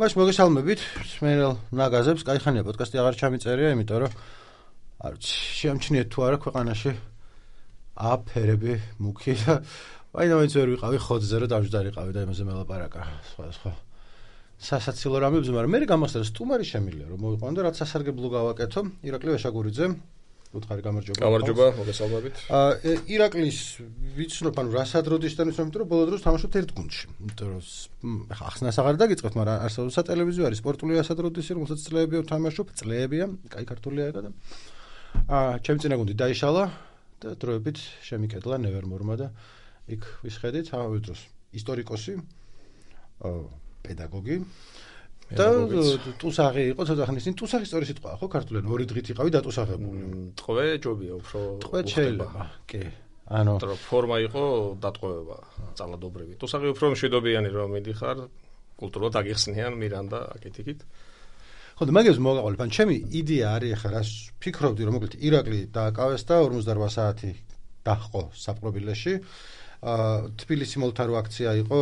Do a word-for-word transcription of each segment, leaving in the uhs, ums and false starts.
მაშ მოგესალმებით, მსმენელ ნაგაზებს, კაიხანია პოდკასტი აღარ ჩამიწერია, იმიტომ რომ არ ვიცი, შეამჩნიეთ თუ არა ქვეყანაში აფერები, მუქი და ვაინაინც ვერ ვიყავი ხოძზე რომ დავждარიყავი და იმაზე მელაპარაკა, სხვა სხვა. სასაცილო რამებს, მაგრამ მე გამახსენდა სტუმარი შემილია რომ მოვიყვანო და რაც სასარგებლო გავაკეთო, ირაკლი ვეშაგურიძე. უთხარი გამარჯობა. გამარჯობა, მოგესალმებით. აა ირაკლის ვიცნობ, ანუ რასადროდისთან ვიცნობ, რომ ბოლო დროს თამაშობთ ერთ გუნდში. იმიტომ რომ ხა ახსნას აღარ დაგიწყებთ, მაგრამ არსებობს სატელევიზიო არის სპორტული რასადროდისი, რომელსაც წლებია ვთამაშობ, წლებია, კაი ქართულია ეგა და აა ჩემი წინა გუნდი დაიშალა და დროებით შემიკედლა ნევერმორმა და იქ ვისხედით, ამავე დროს ისტორიკოსი, აა პედაგოგი და ტუსაღი იყო ცოტა ხნის წინ ტუსაღი სწორი სიტყვაა ხო ქართულად ორი დღით იყავი დატუსაღებული. ტყვე ჯობია უფრო ტყვე შეიძლება. კი. ანუ ფორმა იყო დატყვევება ძალადობრივი. ტუსაღი უფრო მშვიდობიანი რომ მიდიხარ კულტურულად აგიხსნიან მირანდა აკეთიკით. ხო და მაგებს მოგაყოლებ. ან ჩემი იდეა არის ახლა რას ფიქრობდი რომ მოკლედ ირაკლი დააკავეს და ორმოცდაორ საათი დაჰყო საპყრობილეში. აა თბილისი მოლთარო აქცია იყო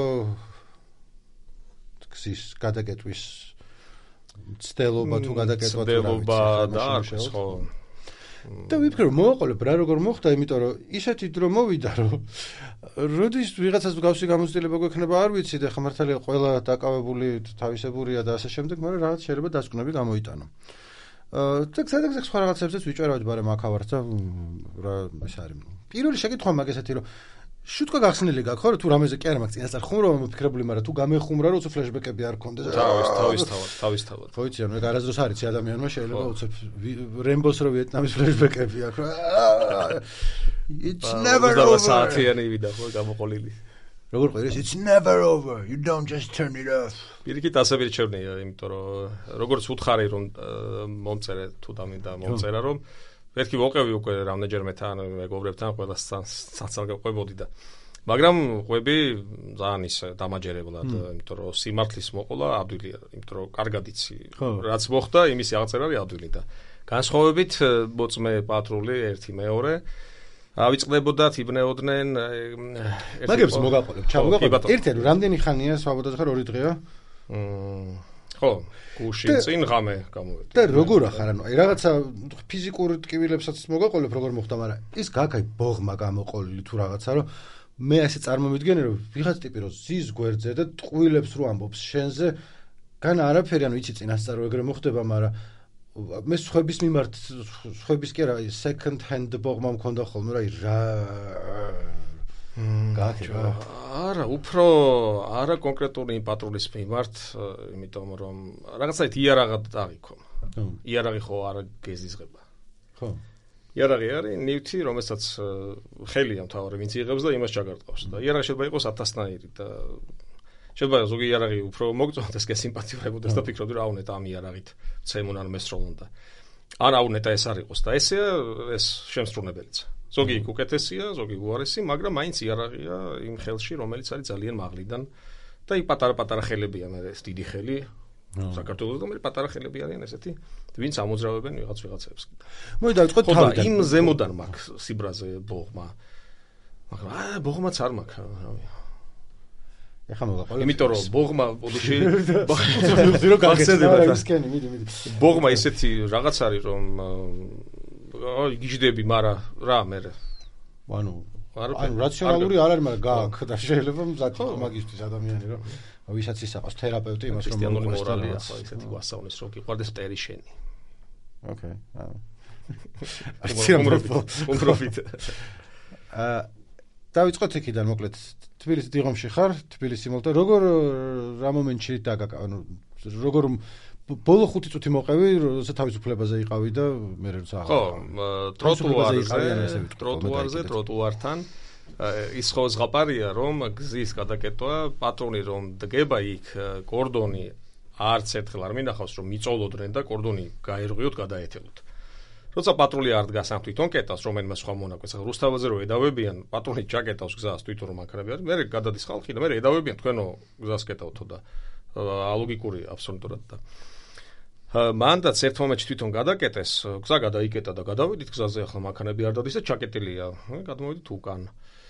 გზის გადაკეტვის ცდელობა თუ გადაკეტვა თუ რა ვიცი და ხო და ვიფიქრე რომ მოვაყოლებ რა როგორ მოხდა იმიტომ რომ ისეთი დრო მოვიდა რომ როდის ვიღაცას გავსი გამოცდილება გვექნება არ ვიცი და ხა მართალია ყველა დაკავებული თავისებურია და ასე შემდეგ მაგრამ რაღაც შეიძლება დასკვნები გამოიტანო აა და სადაგზა სხვა რაღაცებზეც ვიჭერავდი მაგრამ აქ ავარ და რა ეს არის პირველი შეკითხვა მაგ ესეთი რომ შუტკა გახსნილი გაქვს ხო თუ რამეზე კი არა მაგ წინასწარ ხუმრობა მოფიქრებული მაგრამ თუ გამეხუმრა რომ უცებ ფლეშბეკები არ გქონდეს თავის თავის თავად თავის თავად ხო იცი ანუ ეგ არასდროს არის ადამიანმა შეიძლება უცებ რემბოს რო ვიეტნამის ფლეშბეკები აქვს it's never over საათიანი ვიდა ხო გამოყოლილი როგორ ყვირეს it's never over you don't just turn it off პირიქით ასე ვირჩევნია იმიტომ რომ როგორც უთხარი რომ მომწერე თუ დამინდა მომწერა რომ ერთი ვოყევი უკვე რამდენჯერმე თან მეგობრებთან ყველა საცალგე ყვებოდი და მაგრამ ყვები ძალიან ის დამაჯერებლად იმიტომ რომ სიმართლის მოყოლა ადვილია იმიტომ რომ კარგად იცი რაც მოხდა იმის აღწერა არის ადვილი და განსხვავებით მოწმე პატრული ერთი მეორე ავიწყდებოდათ იბნეოდნენ მაგებს მოგაყოლებ ჩამოგაყოლებ ერთი რამდენი ხანია სვაბოდაზე ხარ ორი დღეა ხო გუში წინ ღამე გამოვედი და როგორ ახარ ანუ აი რაღაცა ფიზიკურ ტკივილებსაც მოგაყოლებ როგორ მოხდა მაგრამ ის გაქაი ბოღმა გამოყოლილი თუ რაღაცა რომ მე ასე წარმომიდგენე რომ ვიღაც ტიპი რომ ზის გვერდზე და ტყუილებს რო ამბობს შენზე გან არაფერი ანუ იცი წინასწარ რო ეგრე მოხდება მაგრამ მე სხვების მიმართ სხვების კი არა second hand ბოღმა მქონდა ხოლმე რა რა გააკეთა არა უფრო არა კონკრეტული პატრულის მიმართ იმიტომ რომ რაღაცაით იარაღად დაღიქო იარაღი ხო არა გეზიზღება ხო იარაღი არის ნივთი რომელსაც ხელია მთავარი ვინც იღებს და იმას ჩაგარტყავს და იარაღი შეიძლება იყოს ათასნაირი და შეიძლება ზოგი იარაღი უფრო მოგწონდეს და სიმპათიურებოდეს და ფიქრობდი რომ აუნეტა ამ იარაღით ცემონ ან მესროლონ და ან აუნეტა ეს არ იყოს და ესეა ეს შემსრულებელიც ზოგი უკეთესია, ზოგი უარესი, მაგრამ მაინც იარაღია იმ ხელში, რომელიც არის ძალიან მაღლიდან და იქ პატარა-პატარა ხელებია, მე ეს დიდი ხელი. საქართველოს და მე პატარა ხელები არიან ესეთი, ვინც ამოძრავებენ ვიღაც ვიღაცებს. მოდი დავიწყოთ თავიდან. იმ ზემოდან მაქვს სიბრაზე ბოღმა. მაგრამ აა ბოღმაც არ მაქვს, რავი. ეხა მოგაყოლებ. იმიტომ რომ ბოღმა ბოდიში ზირო გაგეცდება ისკენი, მიდი, მიდი. ბოღმა ისეთი რაღაც არის რომ აი გიждები, მაგრამ რა მე ანუ ანუ რაციონალური არ არის, მაგრამ გააქვს და შეიძლება მზად იყო მაგისტრის ადამიანი რომ ვისაც ისაყავს თერაპევტი იმას რომ მორალია ხო ისეთი გვასწავლეს რომ გიყვარდეს მტერი შენი. ოკეი. აა პროფიტ. აა დავიწყოთ იქიდან მოკლედ თბილისის დიღომში ხარ, თბილისი მოლთა როგორ რა მომენტში დაგაკა ანუ როგორ ბოლო ხუთი წუთი მოყევი, როცა თავისუფლებაზე იყავი და მე როცა ხო, ტროტუარზე, ტროტუარზე, ტროტუართან ის ხო ზღაპარია, რომ გზის გადაკეტვა, პატრონი რომ დგება იქ, კორდონი არც ერთხელ არ მინახავს, რომ მიწოლოდნენ და კორდონი გაერღვიოთ, გადაეთელოთ. როცა პატრული არ დგას ამ თვითონ კეტავს, რომელიმე სხვა მონაკვეთს, რუსთავაზე რო ედავებიან, პატრონი ჩაკეტავს გზას თვითონ რომ აქრები არის, მე გადადის ხალხი და მე ედავებიან თქვენო გზას კეტავთო და ალოგიკურია აბსოლუტურად და მანდაც ერთ მომენტში თვითონ გადაკეტეს, გზა გადაიკეტა და გადავედით გზაზე ახლა მანქანები არ დადის და ჩაკეტილია. გადმოვედით უკან.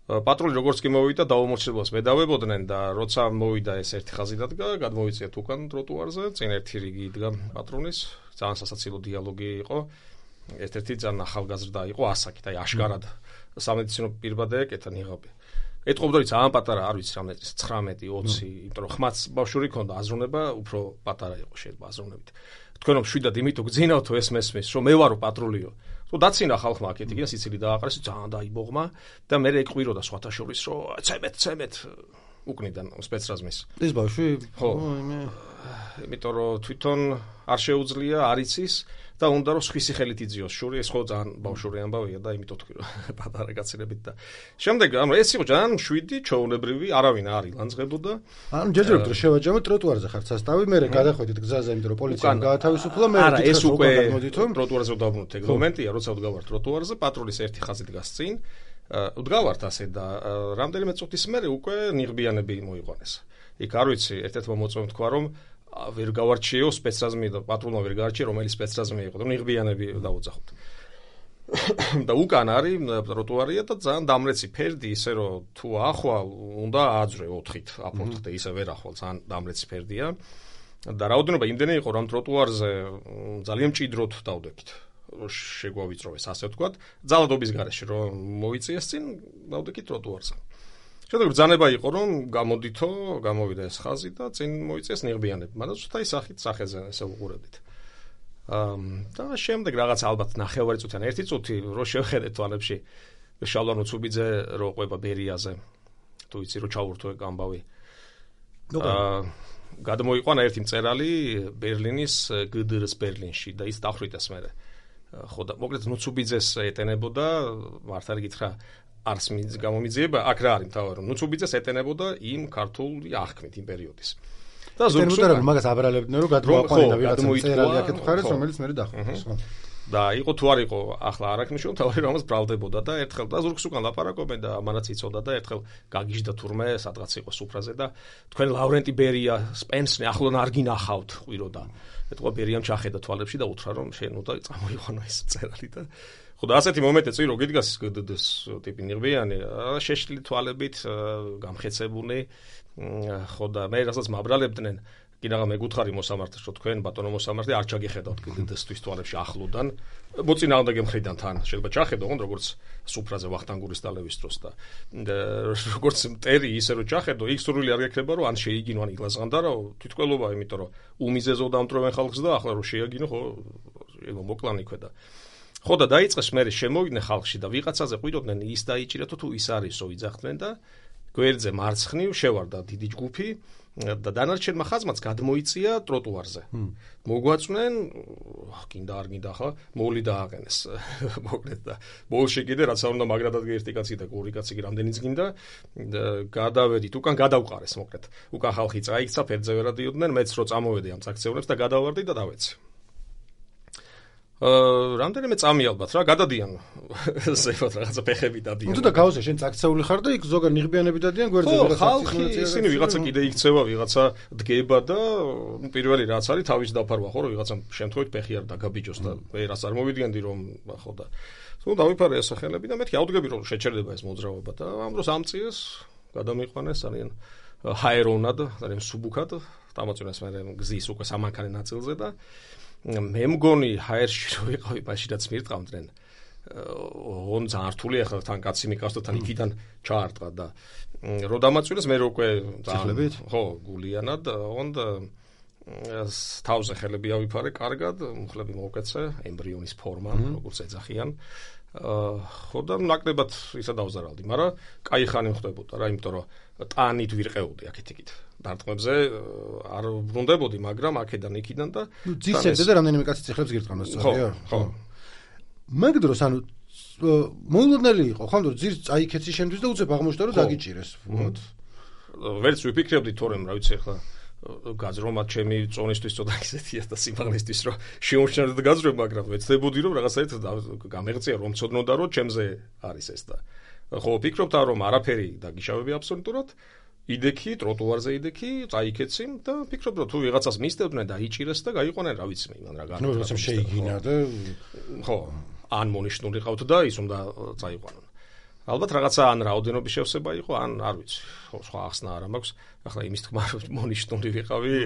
პატრული როგორც კი მოვიდა დაუმორჩილებას მედავებოდნენ და როცა მოვიდა ეს ერთი ხაზი დადგა, გადმოვიწიეთ უკან ტროტუარზე, წინ ერთი რიგი იდგა პატრულის, ძალიან სასაცილო დიალოგი იყო. ერთ-ერთი ძალიან ახალგაზრდა იყო ასაკით, აი აშკარად სამედიცინო პირბადე ეკეთა ნიღაბი. ეთყობდა რომ ძალიან პატარა, არ ვიცი რამე ცხრამეტი ოცი, იმიტომ რომ ხმაც ბავშვური ქონდა, აზროვნება უფრო პატარა იყო შეიძლება აზროვნებით. თქვენ რომ შვიდად იმით გძინავთო ეს მესმის, რომ მე ვარო პატრულიო. თუ დაცინა ხალხმა აქეთ იქნა სიცილი დააყარეს, ძალიან დაიბოღმა და მე ეკვიროდა სხვათა შორის, რომ ცემეთ, ცემეთ უკნიდან სპეცრაზმის. ეს ბავშვი? ხო, იმე იმიტომ რომ თვითონ არ შეუძლია, არ იცის და უნდა რომ სხვისი ხელით იძიოს შური, ეს ხო ძალიან ბავშვური ამბავია და იმიტომ თქვი რომ პატარა კაცინებით და შემდეგ ანუ ეს იყო ძალიან მშვიდი, ჩაუნებრივი, არავინ არ ილანძღებოდა. ანუ ჯერჯერობით რომ შევაჯამოთ ტროტუარზე ხარ სასტავი, მე გადახვედით გზაზე, იმიტომ რომ პოლიციამ გაათავისუფლა, მე არა, ეს უკვე ტროტუარზე დავბრუნოთ ეგ მომენტია, როცა ვდგავართ ტროტუარზე, პატრულის ერთი ხაზი დგას წინ, ვდგავართ ასე და რამდენიმე წუთის მერე უკვე ნიღბიანები მოიყვანეს. იქ არ ვიცი, ერთ-ერთმა მოწვევამ თქვა რომ ვერ გავარჩიო სპეცრაზმი და პატრულმა ვერ გაარჩია რომელი სპეცრაზმი იყო და ნიღბიანები დაუძახოთ. და უკან არის ტროტუარია და ძალიან დამრეცი ფერდი, ისე რომ თუ ახვალ უნდა ააძრე ოთხით აპორტხდე, ისე ვერ ახვალ, ძალიან დამრეცი ფერდია. და რაოდენობა იმდენი იყო რომ ტროტუარზე ძალიან მჭიდროდ დავდექით. შეგვავიწროვეს ასე ვთქვათ, ძალადობის გარეშე რომ მოიწიეს წინ დავდექით ტროტუარზე. შემდეგ ბრძანება იყო რომ გამოდითო, გამოვიდა ეს ხაზი და წინ მოიწიეს ნიღბიანები. მაგრამ ცოტა ისახით სახეზე ესე უყურებდით. აა და შემდეგ რაღაც ალბათ ნახევარი წუთი ან ერთი წუთი რო შევხედე თვალებში შალვა ნუცუბიძე რო ყვება ბერიაზე. თუ იცი რო ჩაურთო ეგ ამბავი. აა გადმოიყვანა ერთი მწერალი ბერლინის გ დ რ-ს ბერლინში და ის დახვრიტეს მერე. ხო და მოკლედ ნუცუბიძეს ეტენებოდა, მართალი გითხრა არს გამომიძიება, აქ რა არის მთავარი რომ ნუცუბიძეს ეტენებოდა იმ ქართული აღქმით იმ პერიოდის. და ზოგადად მაგას აბრალებდნენ რომ გადმოაყვანა და ვიღაცა მწერალი აქეთ მხარეს, რომელიც მე დახვრიტეს, ხო. და იყო თუ არ იყო ახლა არ აქვს მნიშვნელობა, თავი რომ ამას ბრალდებოდა და ერთხელ და ზურგს უკან ლაპარაკობენ და ამანაც იცოდა და ერთხელ გაგიჟდა თურმე სადღაც იყო სუფრაზე და თქვენ ლავრენტი ბერია სპენსნი ახლონ არ გინახავთ ყვიროდა. ეთქვა ბერიამ ჩახედა თვალებში და უთხრა რომ შენ უნდა წამოიყვანო ეს მწერალი და ხო და ასეთი მომენტი წირო გიდგას გდდს ტიპი ნიღბიანი, შეშლილი თვალებით, გამხეცებული, ხო და მე რასაც მაბრალებდნენ კიდაღა მეგუთხარი მოსამართლეს რომ თქვენ ბატონო მოსამართლე არ ჩაგიხედავთ გდდსთვის თვალებში ახლოდან მოწინააღმდეგე მხრიდან თან შეიძლება ჩახედო ოღონდ როგორც სუფრაზე ვახტანგურის დალევის დროს და როგორც მტერი ისე რომ ჩახედო იქ სურვილი არ გექნება რომ ან შეიგინო ან იგლაზღანდა რა თვითკვლობა იმიტომ რომ უმიზეზო დამტროვენ ხალხს და ახლა რომ შეაგინო ხო ეგ მოკლანი ქვედა ხო და დაიწყეს მე შემოვიდნენ ხალხში და ვიღაცაზე ყვიროდნენ ის დაიჭირეთო თუ ის არისო იძახდნენ და გვერდზე მარცხნივ შევარდა დიდი ჯგუფი და დანარჩენმა ხაზმაც გადმოიწია ტროტუარზე. მოგვაწვნენ, კიდე არ გინდა ხა, მოვლი დააყენეს. მოკლედ და ბოლში კიდე რაც არ უნდა მაგრადად ერთი კაცი და ორი კაცი რამდენიც გინდა, გადავედით, უკან გადავყარეს მოკლედ. უკან ხალხი წაიქცა, ფერდზე ვერ ადიოდნენ, მეც რო წამოვედი ამ აქციონებს და გადავარდი და დავეცი. აა რამდენიმე წამი ალბათ რა გადადიან ზეფოთ რაღაცა ფეხები დადიან. თუ და გავზე შენ წაქცეული ხარ და იქ ზოგან ნიღბიანები დადიან გვერდზე ვიღაცა ხალხი ისინი ვიღაცა კიდე იქცევა ვიღაცა დგება და პირველი რაც არის თავის დაფარვა ხო რომ ვიღაცა შემთხვევით ფეხი არ დაგაბიჯოს და ვერას არ მოვიდგენდი რომ ხო და თუ დავიფარე ეს სახელები და მეთქი ავდგები რომ შეჩერდება ეს მოძრაობა და ამ დროს ამწიეს გადამიყვანეს ძალიან ჰაერონად ძალიან სუბუქად დამოწინეს მე გზის უკვე სამანქანე ნაწილზე და მე მგონი ჰაერში რო ვიყავი მაშინაც მირტყავდნენ ოღონ ძალიან რთული ახლა თან კაცი მიყავს და თან იქიდან ჩაარტყა და რო დამაწვინეს მე რო უკვე ციხლებით ხო გულიანად ოღონ თავზე ხელები ავიფარე კარგად მუხლები მოვკეცე ემბრიონის ფორმა როგორც ეძახიან ხო და ნაკლებად ისა დავზარალდი მაგრამ კაი ხანი ხდებოდა რა იმიტომ რომ ტანით ვირყეოდი აქეთ-იქით დარტყმებზე არ ბრუნდებოდი მაგრამ აქედან იქიდან და ძისებდა და რამდენიმე კაცი ციხლებს გირტყამდა სწორია ხო მაგ დროს ანუ მოულოდნელი იყო ხო რომ ძირს წაიქეცი შენთვის და უცებ აღმოჩნდა რომ დაგიჭირეს ვთქვათ ვერც ვიფიქრებდი თორემ რა ვიცი ახლა გაძრომა ჩემი წონისთვის ცოტა ისეთია და სიმაღლისთვის რომ შეუმჩნევდა გაძრომა მაგრამ ვეცდებოდი რომ რაღაცაით გამეღწია რომ ცოდნოდა რომ ჩემზე არის ეს და ხო ვფიქრობდა რომ არაფერი დაგიშავები აბსოლუტურად იდექი ტროტუარზე იდექი წაიქეცი და ვფიქრობ რომ თუ ვიღაცას მისდევდნენ და იჭირეს და გაიყვანენ რა ვიცი მე იმან რა განაცხადა ნუ შეიგინა და ხო ან მონიშნული ყავთ და ის უნდა წაიყვანონ ალბათ რაღაცა ან რაოდენობის შევსება იყო, ან არ ვიცი, ხო, სხვა ახსნა არ მაქვს. ახლა იმის თქმა, რომ მონიშნული ვიყავი.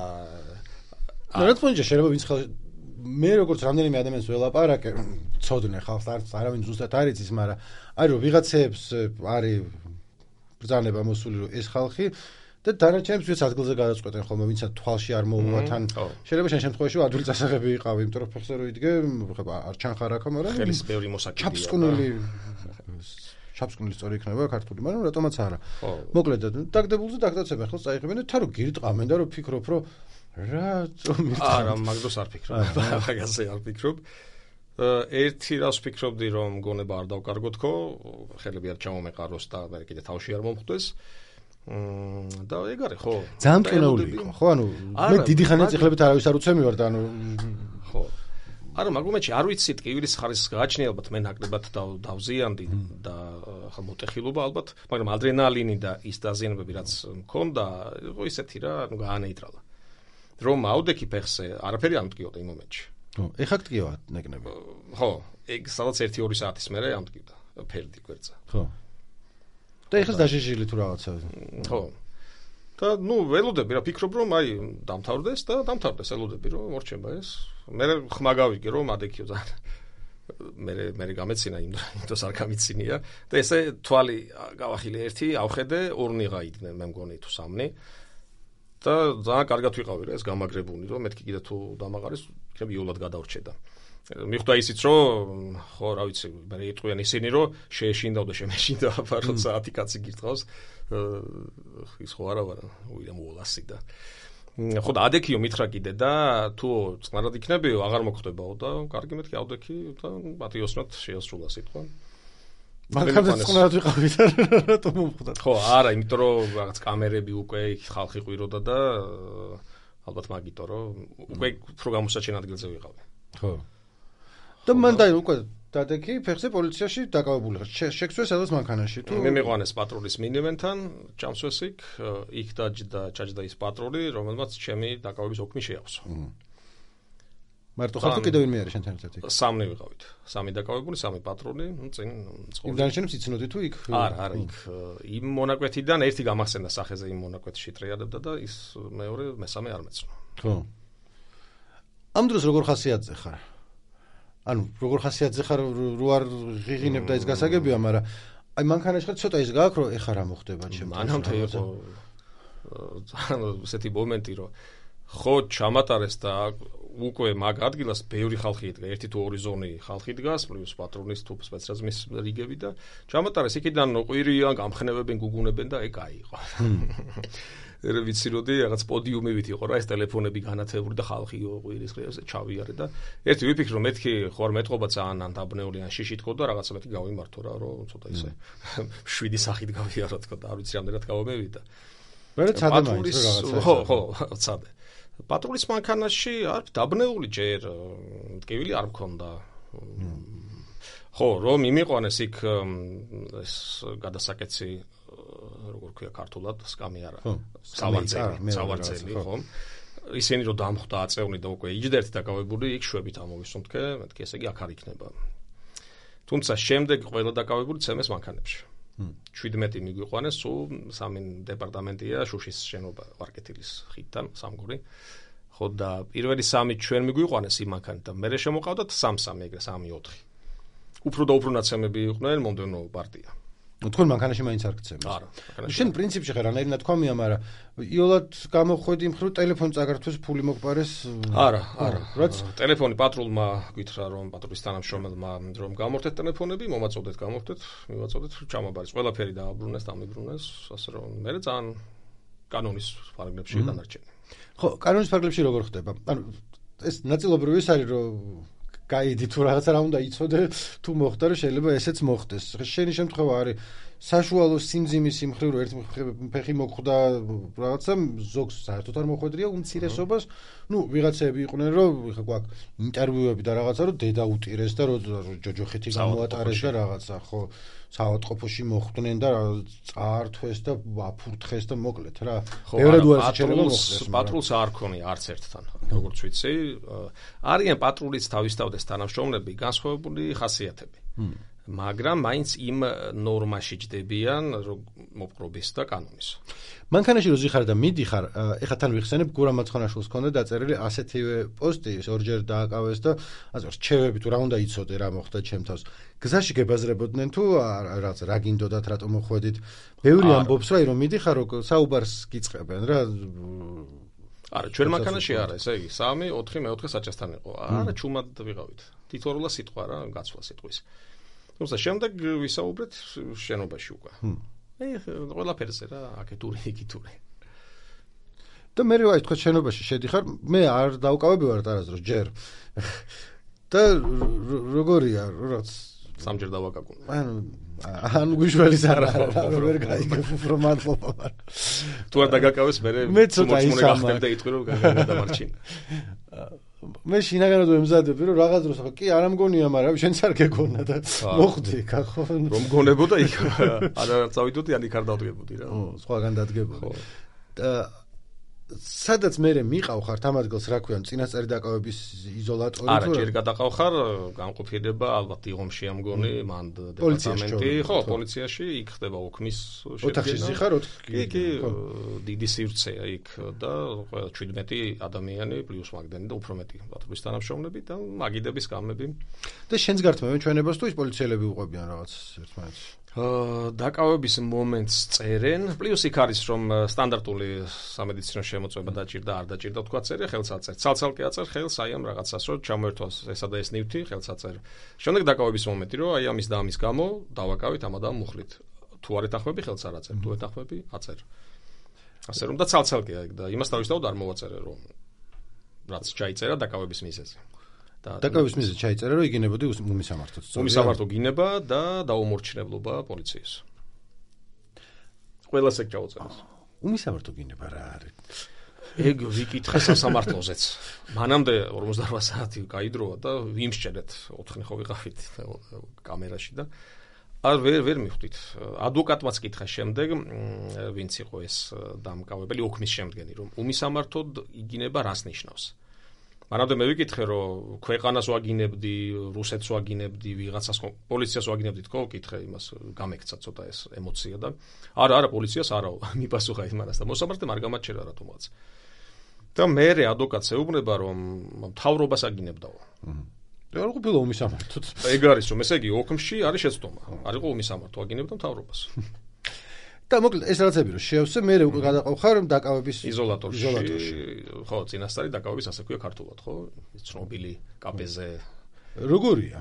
რა თქმა უნდა, შეიძლება ვინც ხალხი მე როგორც რამდენიმე ადამიანს ველაპარაკე, ცოდნე ხალხს არც არავინ ზუსტად არ იცის, მაგრამ არის რომ ვიღაცებს არის ბრძანება მოსული რომ ეს ხალხი და დანარჩენებს ვინც ადგილზე გადაწყვეტენ ხოლმე, ვინცაც თვალში არ მოუვა თან. შეიძლება შენ შემთხვევაში ადვილი წასაღები იყავი, იმიტომ რომ ფეხზე რო იდგე, ხება არ ჩანხარ აქ, მაგრამ ხელის ბევრი მოსაკიდია. ჩაფსკვნილი ჩაფსკვნილი სწორი იქნება ქართული, მაგრამ რატომაც არა. მოკლედ დაგდებულზე დაგდაცებენ ხელს წაიღებენ და თან რო გირტყამენ და რო ფიქრობ რომ რატომ მირტყამენ. არა, მაგდროს არ ფიქრობ. მაგაზე არ ფიქრობ. ერთი რას ვფიქრობდი რომ გონება არ დავკარგოთ ხო, ხელები არ ჩამომეყაროს და მე კიდე თავში არ მომხვდეს. მმ და ეგ არის ხო? ძალიან მტკივნეული იყო, ხო? ანუ მე დიდი ხანია წიხლებით არავის არ უცემივარ და ანუ ხო. არა, მაგომეთში არ ვიცი ტკივილის ხარისხს გააჩნია ალბათ მე ნაკლებად დავზიანდი და ხა მოტეხილობა ალბათ, მაგრამ ადრენალინი და ის დაზიანებები რაც მქონდა, იყო ისეთი რა, ანუ გაანეიტრალა. რომ აუდექი ფეხზე, არაფერი არ მტკიოდა იმ მომენტში. ხო, ეხა გტკივა ნეკნები. ხო, ეგ სადაც ერთი ორი საათის მერე ამტკივდა, ფერდი გვერდზე. ხო. და ეხლა დაჟეჟილი თუ რაღაცა. ხო. და ნუ ველოდები რა, ფიქრობ რომ აი დამთავრდეს და დამთავრდეს, ელოდები რომ მორჩება ეს. მე ხმა გავიგე რომ ადექიო ძალიან. მე მე გამეცინა იმ დროს არ გამიცინია და ესე თვალი გავახილე ერთი, ავხედე, ორნი გაიდნენ, მე მგონი თუ სამნი. და ძალიან კარგად ვიყავი რა, ეს გამაგრებული რომ მეთქი კიდე თუ დამაყარეს, იქნებ იულად გადავრჩედა. მიხვდა ისიც რომ ხო რა ვიცი, მე იტყვიან ისინი რომ შეეშინდავ და შემეშინდა, აბა რომ საათი კაცი გირტყავს. ის ხო არა ვარ, უიდან მოვლასი და ხო და ადექიო მითხრა კიდე და თუ წყნარად იქნებიო, აღარ მოხდებაო და კარგი მეთქი ავდექი და პატიოსნად შეასრულა სიტყვა. მაგალითად წყნარად ვიყავი და რატომ მომხდა? ხო, არა, იმიტომ რომ რაღაც კამერები უკვე იქ ხალხი ყვიროდა და ალბათ მაგიტო რომ უკვე უფრო გამოსაჩენ ადგილზე ვიყავი. ხო. და მან და უკვე დადექი ფეხზე პოლიციაში დაკავებული ხარ. შეგვწეს სადაც მანქანაში თუ მე მიყვანეს პატრულის მინივენთან, ჭამსვეს იქ, იქ დაჯდა ჩაჯდა ის პატრული, რომელმაც ჩემი დაკავების ოქმი შეავსო. მარტო ხარ თუ კიდევ ვინმე არის შენთან ერთად იქ? სამნი ვიყავით. სამი დაკავებული, სამი პატრული, ну წინ წყობი. იმ დანარჩენებს იცნოდი თუ იქ? არა, არა, იქ იმ მონაკვეთიდან ერთი გამახსენდა სახეზე იმ მონაკვეთში ტრიალებდა და ის მეორე, მესამე არ მეცნო. ხო. ამ დროს როგორ ხასიათზე ხარ? ანუ როგორ ხასიათზე ხარ რო არ ღიღინებ და ის გასაგებია, მაგრამ აი მანქანაში ხარ ცოტა ის გააქვს რომ ეხა რა მოხდება ჩემთან. მანამდე იყო ძალიან ესეთი მომენტი რომ ხო ჩამატარეს და უკვე მაგ ადგილას ბევრი ხალხი იდგა, ერთი თუ ორი ზონი ხალხი დგას, პლუს პატრონის თუ სპეცრაზმის რიგები და ჩამატარეს იქიდან ყვირიან, გამხნევებენ, გუგუნებენ და ეგ აიყო. ერე ვიცი როდი რაღაც პოდიუმებით იყო რა ეს ტელეფონები განათებული და ხალხი ყვირის ხეებზე ჩავიარე და ერთი ვიფიქრე რომ მეთქი ხო არ მეტყობა ძალიან ან დაბნეული ან შიში თქო და რაღაცა მეთქი გავიმართო რა რომ ცოტა ისე შვიდი სახით გავიარო თქო და არ ვიცი რამდენად გავამევიდა. მე ცადე მაინც რაღაცა. ხო, ხო, ცადე. პატრულის მანქანაში არ დაბნეული ჯერ მტკივილი არ მქონდა. ხო, რომ იმიყვანეს იქ ეს გადასაკეთი როგორ ქვია ქართულად, სკამი არა. სავარძელი, სავარძელი, ხო. ისინი რომ დამხვდა აწევნი და უკვე იჯდერთი დაკავებული, იქ შვებით ამოვისუნთქე, მეთქი ესე იგი აქ არ იქნება. თუმცა შემდეგ ყველა დაკავებული ცემეს მანქანებში. შვიდმეტი მიგვიყვანეს, სულ სამი დეპარტამენტია შუშის შენობა ვარკეთილის ხიდთან, სამგორი. ხო და პირველი სამი ჩვენ მიგვიყვანეს იმ მანქანიდან, მერე შემოყავდათ სამ-სამი, ეგრე სამი-ოთხი. უფრო და უფრო ნაცემები იყვნენ მომდევნო პარტია. თქვენ მანქანაში მაინც არ გცემთ. არა, მანქანაში. შენ პრინციპში ხარ რანაირი ნათქვამია, მაგრამ იოლად გამოხვედი მხრივ ტელეფონი წაგართვეს, ფული მოგპარეს. არა, არა. რაც ტელეფონი პატრულმა გითხრა რომ პატრულის თანამშრომელმა რომ გამორთეთ ტელეფონები, მომაწოდეთ, გამორთეთ, მივაწოდეთ, ჩამაბარეს. ყველაფერი დააბრუნეს, დამიბრუნეს, ასე რომ მე ძალიან კანონის ფარგლებში დანარჩენი. ხო, კანონის ფარგლებში როგორ ხდება? ანუ ეს ნაწილობრივ ის არის რომ გაიდი თუ რაღაცა რა უნდა იცოდე თუ მოხდა რომ შეიძლება ესეც მოხდეს. შენი შემთხვევა არის საშუალო სიმძიმის იმ მხრივ რომ ერთ ფეხი მოხვდა რაღაცა ზოგს საერთოდ არ მოხვედრია უმცირესობას. ნუ ვიღაცები იყვნენ რომ ხა გვაქვს ინტერვიუები და რაღაცა რომ დედა უტირეს და რომ ჯოჯოხეთი გამოატარეს და რაღაცა ხო საავადმყოფოში მოხვდნენ და წაართვეს და აფურთხეს და მოკლედ რა. ბევრად უარეს შეიძლება მოხდეს. პატრულს არ ქონია არც ერთთან, როგორც ვიცი. არიან პატრულის თავისთავად თანამშრომლები განსხვავებული ხასიათები. მაგრამ მაინც იმ ნორმაში ჯდებიან მოპყრობის და კანონის. მანქანაში რო ზიხარ და მიდიხარ, ეხლა თან ვიხსენებ გურა მაცხანაშვილს ჰქონდა დაწერილი ასეთივე პოსტი, ორჯერ დააკავეს და ასე რჩევები თუ რა უნდა იცოდე, რა მოხდა ჩემ თავს. გზაში გებაზრებოდნენ თუ რაღაც რა გინდოდათ, რატომ მოხვედით? ბევრი ამბობს რა, რომ მიდიხარ, რომ საუბარს გიწყებენ რა. არა, ჩვენ მანქანაში არა, ესე იგი, სამი, ოთხი, მეოთხე საჭესთან იყო. არა, ჩუმად ვიყავით. თითოეულა სიტყვა რა, გაცვლა სიტყვის. თუმცა შემდეგ ვისაუბრეთ შენობაში უკვე. ე ყველაფერზე რა, აკეთური, იკითური. და მე რა ითქვა შენობაში შედიხარ, მე არ დავკავები ვარ არასდროს ჯერ. და როგორია, რაც სამჯერ დავაკაკუნე. ანუ ან გვიშველის არა, ვერ გაიგებ უფრო მადლობა. თუ არ დაგაკავეს მე მოწმუნე გახდები და იტყვი რომ გადამარჩინე. მე შინაგანად ვემზადები რომ რაღაც დროს ხო კი არ ამგონია, მაგრამ შენც არ გეგონა და მოხდი იქ ხო რომ მგონებოდა იქ არა წავიდოდი ან იქ არ დავდგებოდი რა. ო, სხვაგან დადგებოდი. და სადაც მე მიყავ ხარ ამ ადგილს რა ქვია, წინასწარი დაკავების იზოლატორი თუ არა, ჯერ გადაყავ ხარ, განყოფილება ალბათ იღომში ამგონი, მან დეპარტამენტი, ხო, პოლიციაში იქ ხდება ოქმის შედგენა. ოთახში ზიხარ, ოთხი. კი, დიდი სივრცეა იქ და შვიდმეტი ადამიანი პლუს მაგდენი და უფრო მეტი ბატონის თანამშრომლები და მაგიდების გამები. და შენს გართმა ჩვენებას თუ ის პოლიციელები უყვებიან რაღაც ერთმანეთს? დაკავების მომენტს წერენ, პლუს იქ არის რომ სტანდარტული სამედიცინო შემოწმება დაჭირდა, არ დაჭირდა თქვა წერია, ხელს აწერ. ცალ-ცალკე აწერ ხელს აი ამ რაღაცას, რომ ჩამოერთვას ესა და ეს ნივთი, ხელს აწერ. შემდეგ დაკავების მომენტი, რომ აი ამის და ამის გამო დავაკავით ამ და ამ მუხლით. თუ არ ეთანხმები ხელს არ აწერ, თუ ეთანხმები აწერ. ასე რომ და ცალ-ცალკეა იქ და იმას თავისთავად არ მოვაწერე, რომ რაც ჩაიწერა დაკავების მიზეზი. დაკავების მიზეზი ჩაიწერა, რომ იგინებოდი უმისამართოდ. უმისამართო გინება და დაუმორჩილებლობა პოლიციის. ყველას ეგ ჩაუწერეს. უმისამართო გინება რა არის? ეგ ვიკითხე სასამართლოზეც. მანამდე ორმოცდაოთხ საათი გაიდროა და ვიმსჭერეთ, ოთხნი ხო ვიყავით კამერაში და არ ვერ ვერ მივხვდით. ადვოკატმაც კითხა შემდეგ, ვინც იყო ეს დამკავებელი ოქმის შემდგენი, რომ უმისამართოდ იგინება რას ნიშნავს. მანამდე მე ვიკითხე, რომ ქვეყანას ვაგინებდი, რუსეთს ვაგინებდი, ვიღაცას პოლიციას ვაგინებდი, თქო, ვკითხე იმას, გამექცა ცოტა ეს ემოცია და არა, არა, პოლიციას არაო, მიპასუხა იმას და მოსამართლემ არ გამაჩერა რატომაც. და მე ადვოკატს ეუბნება, რომ მთავრობას აგინებდაო. არ ყოფილა უმისამართოდ. ეგ არის, რომ ესე იგი ოქმში არის შეცდომა. არ იყო უმისამართო, აგინებდა მთავრობას. და მოკლედ ეს რაღაცები რომ შეავსე, მე უკვე გადაყავ ხარ დაკავების იზოლატორში. ხო, წინასწარი დაკავების ასე ქვია ქართულად, ხო? ცნობილი კაპეზე. როგორია?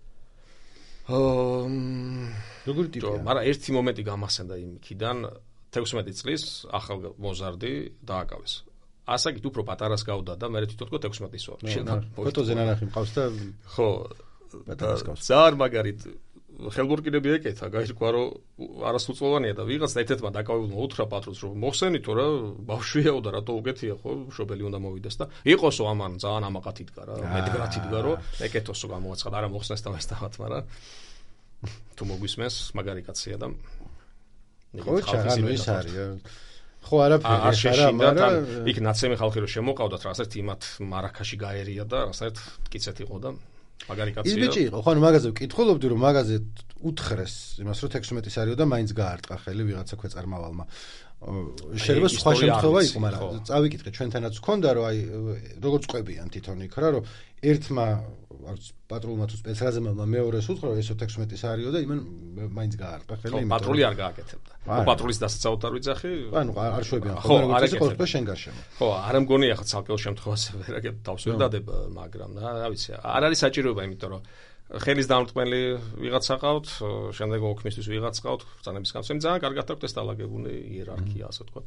აა, როგორი ტიპია? მაგრამ ერთი მომენტი გამახსენდა იმიდან, თექვსმეტი წლის ახალმოზარდი დააკავეს. ასაკით უფრო პატარას გავდა და მე თვითონ თქო თექვსმეტის ვარ. ფოტოზე ნანახი მყავს და ხო, პატარას გავს. ზარ მაგარით ხელბურკინები ეკეთა, გაირკვა რომ არასრულწლოვანია და ვიღაც ერთ-ერთმა დაკავებულმა უთხრა პატრონს რომ მოხსენითო რა, ბავშვიაო და რატო უკეთია ხო, მშობელი უნდა მოვიდეს და იყოსო ამან ძალიან ამაყად იდგა რა, მედგრად იდგა რომ ეკეთოსო გამოაცხადა, არა მოხსნეს და მასთავად, მაგრამ თუ მოგვისმენს მაგარი კაცია და ხო, ჩაღანო ის არის. ხო, არაფერი არა, მაგრამ იქ ნაცემი ხალხი რომ შემოყავდათ, რასაც იმათ მარაქაში გაერია და რასაც მტკიცეთ იყო და მაგარი კაცია. ის ბიჭი იყო, ხო, მაგაზე ვკითხულობდი, რომ მაგაზე უთხრეს იმას, რომ თექვსმეტი არისო და მაინც გაარტყა ხელი ვიღაცა ქვეწარმავალმა. შეიძლება სხვა შემთხვევა იყო, მაგრამ წავიკითხე ჩვენთანაც ვქონდა, რომ აი როგორც ყვებიან თვითონ იქ რა, რომ ერთმა არც პატრულმა თუ სპეცრაზემმა მეორეს უთხრა, რომ ესო თექვსმეტი არისო და იმან მაინც გაარტყა ხელი. ხო, პატრული არ გააკეთებდა. ხო, პატრულის დასაცავად არ ვიძახი. ანუ არ შვებიან, ხო, არ ეკეთებდა შენ გარშემო. ხო, არ მგონია ხა ცალკეულ შემთხვევაში ვერ აკეთებ თავს ვერ დადება, მაგრამ რა ვიცი, არ არის საჭიროება, იმიტომ რომ ხელის დამრტყმელი ვიღაცა ყავთ, შემდეგ ოქმისთვის ვიღაც ყავთ, ბრძანების გამცემი ძალიან კარგად აქვს ეს დალაგებული იერარქია, ასე ვთქვათ.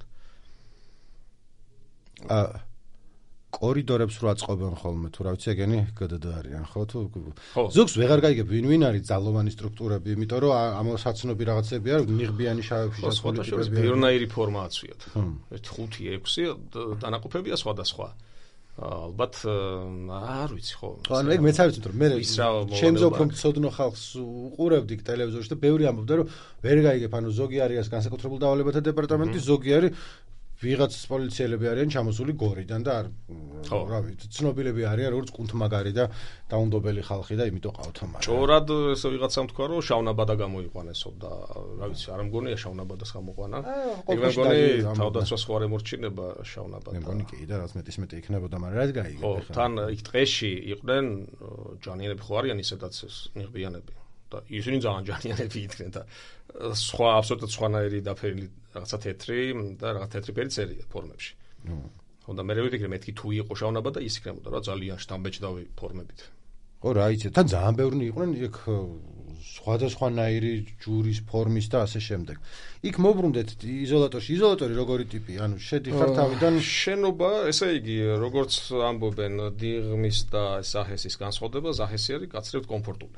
აა კორიდორებს რო აწყობენ ხოლმე, თუ რა ვიცი, ეგენი გდდ არიან, ხო თუ ზოგს ვეღარ გაიგებ ვინ ვინ არის ძალოვანი სტრუქტურები, იმიტომ რომ ამოსაცნობი რაღაცები არის, ნიღბიანი შავებში დასხული ტიპები. ბერნაირი ფორმაციად. ერთი ხუთი ექვსი დანაყოფებია სხვადასხვა. ალბათ არ ვიცი ხო. ანუ ეგ მეც არ ვიცი, რომ მე ჩემზე უფრო მწოდნო ხალხს უყურებდი ტელევიზორში და ბევრი ამბობდა, რომ ვერ გაიგებ, ანუ ზოგი არის განსაკუთრებულ დავალებათა დეპარტამენტი, ზოგი არის ვიღაც პოლიციელები არიან ჩამოსული გორიდან და არ რავი, ცნობილები არიან როგორც კუნთმაგარი და დაუნდობელი ხალხი და იმიტომ ყავთ მაგრამ. ჭორად ესე ვიღაცამ თქვა რომ შავნაბადა გამოიყვანესო და რა ვიცი, არ მგონია შავნაბადას გამოყვანა. ეგ მე მგონი თავდაცვას ხوار ემორჩინება შავნაბადა. მე მგონი კი და რაც მეტის მეტი იქნებოდა, მაგრამ რა გაიგე ხო, თან იქ ტყეში იყვნენ ჯანიანები ხო არიან ისედაც ნიღბიანები. და ისინი ძალიან ჯანიანები იდგნენ და სხვა აბსოლუტურად სხვანაირი დაფერილი რაღაცა თეთრი და რაღაც თეთრი ფერი წერია ფორმებში. ხო და მე ვიფიქრე მეთქი თუ იყო შავნაბადა ის იქნებოდა რა ძალიან შთამბეჭდავი ფორმებით. ხო რა იცი, თან ძალიან ბევრი იყვნენ იქ სხვადასხვანაირი ჯურის ფორმის და ასე შემდეგ. იქ მოbrunდეთ იზოლატორში, იზოლატორი როგორი ტიპი, ანუ შედიხარ თავიდან შენობა, ესე იგი, როგორც ამბობენ დიღმის და საჰესის განსხვავდება, ზაჰესი არის გაცრევთ კომფორტული.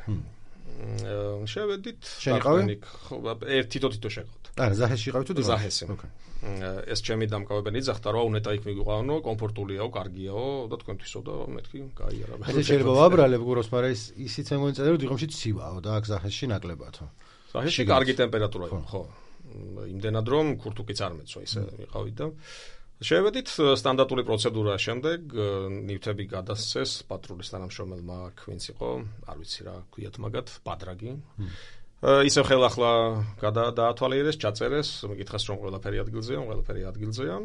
შევედით შენიყავი? ხო, ერთი თითო შეყავთ. არა, ზაჰესში იყავით თუ დიღმაში? ზაჰესი. ეს ჩემი დამკავებელი ძახთა რა უნეტა იქ მიგვიყვანო, კომფორტულიაო, კარგიაო და თქვენთვისო და მეთქი გაიარა. ესე შეიძლება ვაბრალებ გუროს, მაგრამ ის ისიც მე მგონი წერდა დიღმში ცივაო და აქ ზაჰესში ნაკლებათო. ზაჰესში კარგი ტემპერატურა იყო, ხო. იმდენად რომ ქურთუკიც არ მეცვა, ისე ვიყავით და შევედით სტანდარტული პროცედურა შემდეგ ნივთები გადასცეს პატრულის თანამშრომელმა, აქ ვინც იყო, არ ვიცი რა ქვიათ მაგათ, ბადრაგი. ისევ ხელახლა გადაათვალიერეს, ჩაწერეს, მეკითხეს რომ ყველაფერი ადგილზეა, ყველაფერი ადგილზეა.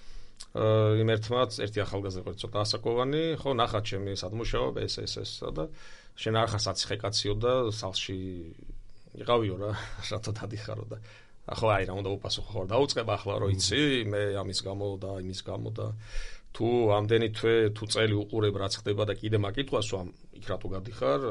იმ ერთმაც ერთი ახალგაზრდა იყო ცოტა ასაკოვანი, ხო, ნახა ჩემი სადმუშაობ, ეს ეს ეს და შენ არ ხარ საციხე კაციო და სახლში იყავიო რა, რატო დადიხარო და ახლა აი რა უნდა უპასუხო ხარ დაუწყება ახლა რო იცი მე ამის გამო და იმის გამო და თუ ამდენი თვე თუ წელი უყურებ რაც ხდება და კიდე მაკითხვას ვამ იქ რატო გადიხარ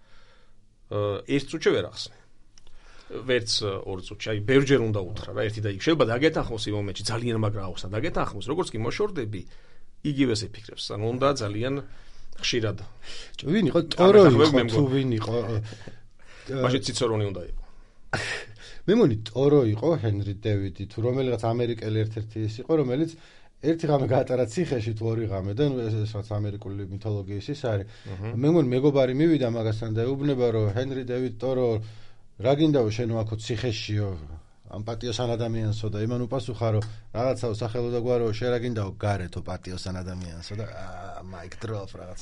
ერთ წუთში ვერ ახსნე ვერც ორ წუთში აი ბევრჯერ უნდა უთხრა რა ერთი და იქ შეიძლება დაგეთანხმოს იმ მომენტში ძალიან მაგრა ახსნა დაგეთანხმოს როგორც კი მოშორდები იგივეს ეფიქრებს ანუ უნდა ძალიან ხშირად ვინ იყო ტორო იყო თუ ვინ იყო მაშინ ციცორონი უნდა იყო მე მგონი ტორო იყო ჰენრი დევიდი თუ რომელიღაც ამერიკელი ერთ-ერთი ის იყო რომელიც ერთი ღამე გაატარა ციხეში თუ ორი ღამე და ეს რაც ამერიკული მითოლოგიის ის არის მე მგონი მეგობარი მივიდა მაგასთან და ეუბნება რომ ჰენრი დევიდ ტორო რა გინდაო შენ აქ ციხეშიო ამ პატიოსან ადამიანსო და იმან უპასუხა რომ რაღაცაო სახელო და გვარო შენ რა გინდაო გარეთო პატიოსან ადამიანსო და მაიკ დროპ რაღაცა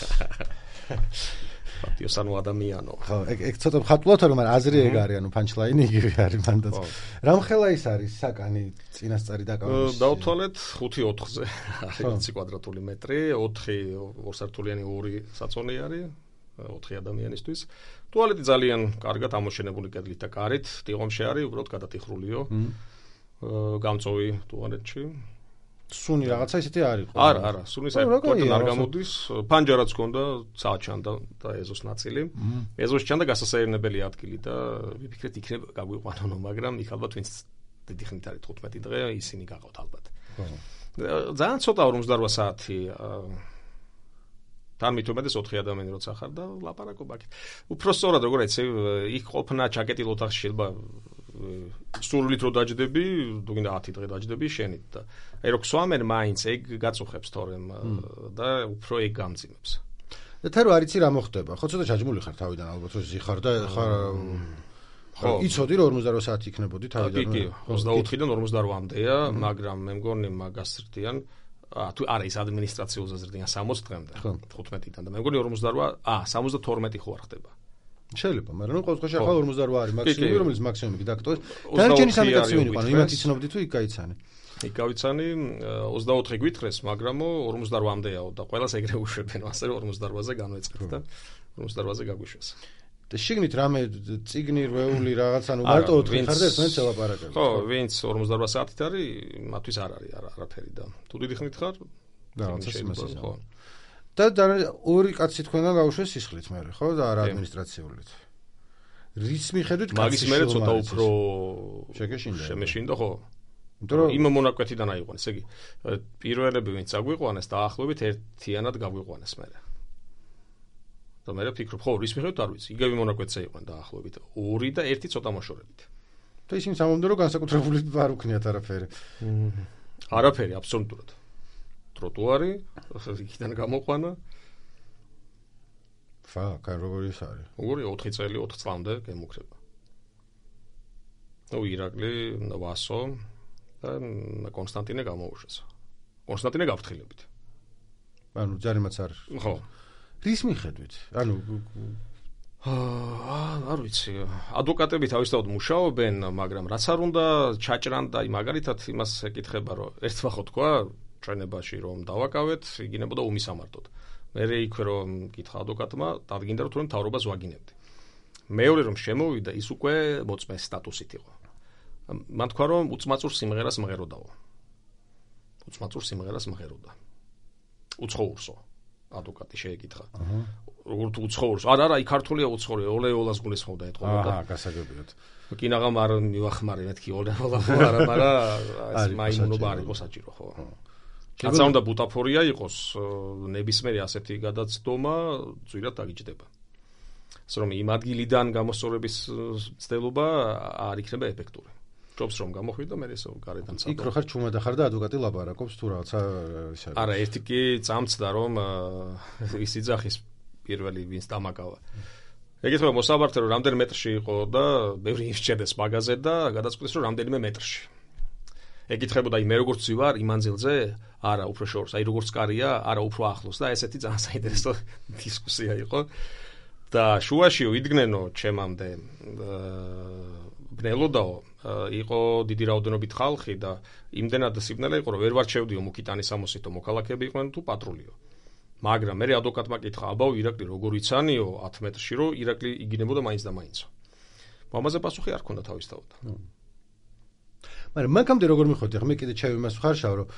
პატიოსანო ადამიანო ხო ეგ ეგ ცოტა ხატულად რომ აზრი ეგ არის ანუ პანჩლაინი იგივე არის მანდაც რამხელა ის არის საკანი წინასწარი დაკავების დავთვალეთ ხუთი ოთხზე არის კვადრატული მეტრი ოთხი ორსართულიანი ორი საწოლი არის ოთხი ადამიანისთვის ტუალეტი ძალიან კარგად ამოშენებული კედლით და კარით დიღომში არის უბრალოდ გადატიხრულიო გამწოვი ტუალეტში სუნი რაღაცა ისეთი არის ხო? არა, არა, სუნის პორტან არ გამოდის, ფანჯარაც ჰქონდა, წააჩანდა და ეზოს ნაწილი. ეზოს ჩანდა გასასაირნებელი ადგილი და ვიფიქრეთ იქნება გაგვიყვანონო, მაგრამ იქ ალბათ ვინც დიდი ხნით არის თხუთმეტი დღე, ისინი გაღავთ ალბათ. ძალიან ცოტა ორმოცდაოთხ საათი თან მithumedes ოთხი ადამიანი როცა ხარ და ლაპარაკობ აქ. უფრო სწორად როგორ ეცე იქ ყოფნა ჩაკეტილ ოთახში შეიძლება სულით რო დაждები, თუ გინდა ათი დღე დაждები შენით და აი რო ქსვამენ მაინც ეგ გაწუხებს თორემ და უფრო ეგ გამძიმებს. და თან რო არიცი რა მოხდება, ხო ცოტა ჩაჯმული ხარ თავიდან ალბათ რო ზიხარ და ხარ ხო იცოდი რომ ორმოცდაოთხ საათი იქნებოდი თავიდან. კი, ოცდაოთხიდან ორმოცდაოთხამდეა, მაგრამ მე მგონი მაგას ზრდიან ა თუ არა ის ადმინისტრაციულზე ზრდიან სამოცი დღემდე თხუთმეტიდან და მე მგონი ორმოცდაოთხ ა სამოცდათორმეტი ხო არ ხდება. შეიძლება, მაგრამ ნუ ყოველთვის ახლა ორმოცდაოთხ არის მაქსიმუმი, რომელიც მაქსიმუმი დაგტოვეს. დანარჩენი სამეტაცი ვინ იყო, იმათ იცნობდი თუ იქ გაიცანი. იქ გავიცანი ოცდაოთხი გვითხრეს, მაგრამ ორმოცდაოთხამდეაო და ყველას ეგრე უშვებენ, ასე რომ ორმოცდაოთხზე განვეწყეთ და ორმოცდაოთხზე გაგვიშვეს. და შიგნით რამე ციგნი რვეული რაღაცა ნუ მარტო ოთხი ხარ და ერთმანეთს ელაპარაკებთ. ხო, ვინც ორმოცდაოთხ საათით არის, მათთვის არ არის არაფერი და თუ დიდი ხნით ხარ, რაღაცა სიმასის ხო. და ორი კაცი თქვენგან გავუშვეს სისხლით მერე, ხო? და არა ადმინისტრაციულით. რის მიხედვით კაცი მაგის მერე ცოტა უფრო შეგეშინდა. შემეშინდა ხო? იმ მონაკვეთიდან აიყვანეს, ესე იგი, პირველები ვინც აგვიყვანეს დაახლოებით ერთიანად გაგვიყვანეს მერე. და მე ვფიქრობ, ხო, რის მიხედვით არ ვიცი, იგივე მონაკვეთზე იყვნენ დაახლოებით ორი და ერთი ცოტა მოშორებით. და ისინი სამომდო რომ განსაკუთრებული არ უქნიათ არაფერი. არაფერი აბსოლუტურად. ტროტუარი, იქიდან გამოყვანა. ფა, კაი როგორი ის არის? როგორი ოთხი წელი ოთხ წლამდე გემუქრება. ნუ ირაკლი, ვასო და კონსტანტინე გამოუშვეს. კონსტანტინე გავფრთხილებით. ანუ ჯარიმაც არ. ხო. რის მიხედვით? ანუ აა არ ვიცი. ადვოკატები თავისთავად მუშაობენ, მაგრამ რაც არ უნდა ჩაჭრან და მაგალითად იმას ეკითხება, რომ ერთმა ხო თქვა ჩვენებაში რომ დავაკავეთ, იგინებოდა უმისამართოდ. მე იქვე რომ კითხა ადვოკატმა, დადგინდა რომ თუნდაც მთავრობას ვაგინებდი. მეორე რომ შემოვიდა, ის უკვე მოწმეს სტატუსით იყო. მან თქვა რომ უწმაწურ სიმღერას მღეროდაო. უწმაწურ სიმღერას მღეროდა. უცხოურსო. ადვოკატი შეეკითხა. აჰა. როგორ თუ უცხოურს? არა, არა, იქ ქართულია უცხოური, ოლე ოლას გულისხმობდა ეთყობა. აჰა, გასაგებიათ. კინაღამ არ მივახმარე მეთქი ოლე ოლა ხო არა, მაგრამ ეს მაიმუნობა არ იყო საჭირო, ხო. კაცსა უნდა ბუტაფორია იყოს, ნებისმიერი ასეთი გადაცდომა ძვირად დაგიჯდება. ასე რომ იმ ადგილიდან გამოსწორების ცდელობა არ იქნება ეფექტური. ჯობს რომ გამოხვიდე მე ესო გარედან წავ. იქ რო ხარ ჩუმად ახარ და ადვოკატი ლაპარაკობს თუ რაღაცა ის არის. არა, ერთი კი წამწდა რომ ის იძახის პირველი ვინც დამაკავა. ეგეთმა მოსაბართე რომ რამდენი მეტრში იყო და ბევრი იმსჭერდეს მაგაზე და გადაწყვიტეს რომ რამდენიმე მეტრში. ეკითხებოდა აი მე როგორც ვარ იმ მანძილზე? არა, უფრო შორს, აი როგორც კარია, არა უფრო ახლოს და ესეთი ძალიან საინტერესო დისკუსია იყო. და შუაში ვიდგნენო ჩემამდე ბნელოდაო იყო დიდი რაოდენობით ხალხი და იმდენად სიბნელე იყო რომ ვერ ვარჩევდიო მუქიტანის სამოსითო მოქალაქეები იყვნენ თუ პატრულიო. მაგრამ მე ადვოკატმა კითხა, აბაო ირაკლი როგორ იცანიო ათ მეტრში რომ ირაკლი იგინებოდა მაინც და მაინც. ამაზე პასუხი არ ქონდა თავისთავად. მაგრამ მაგამდე როგორ მიხვდი, მე კიდე ჩავი მას ხარშავ რომ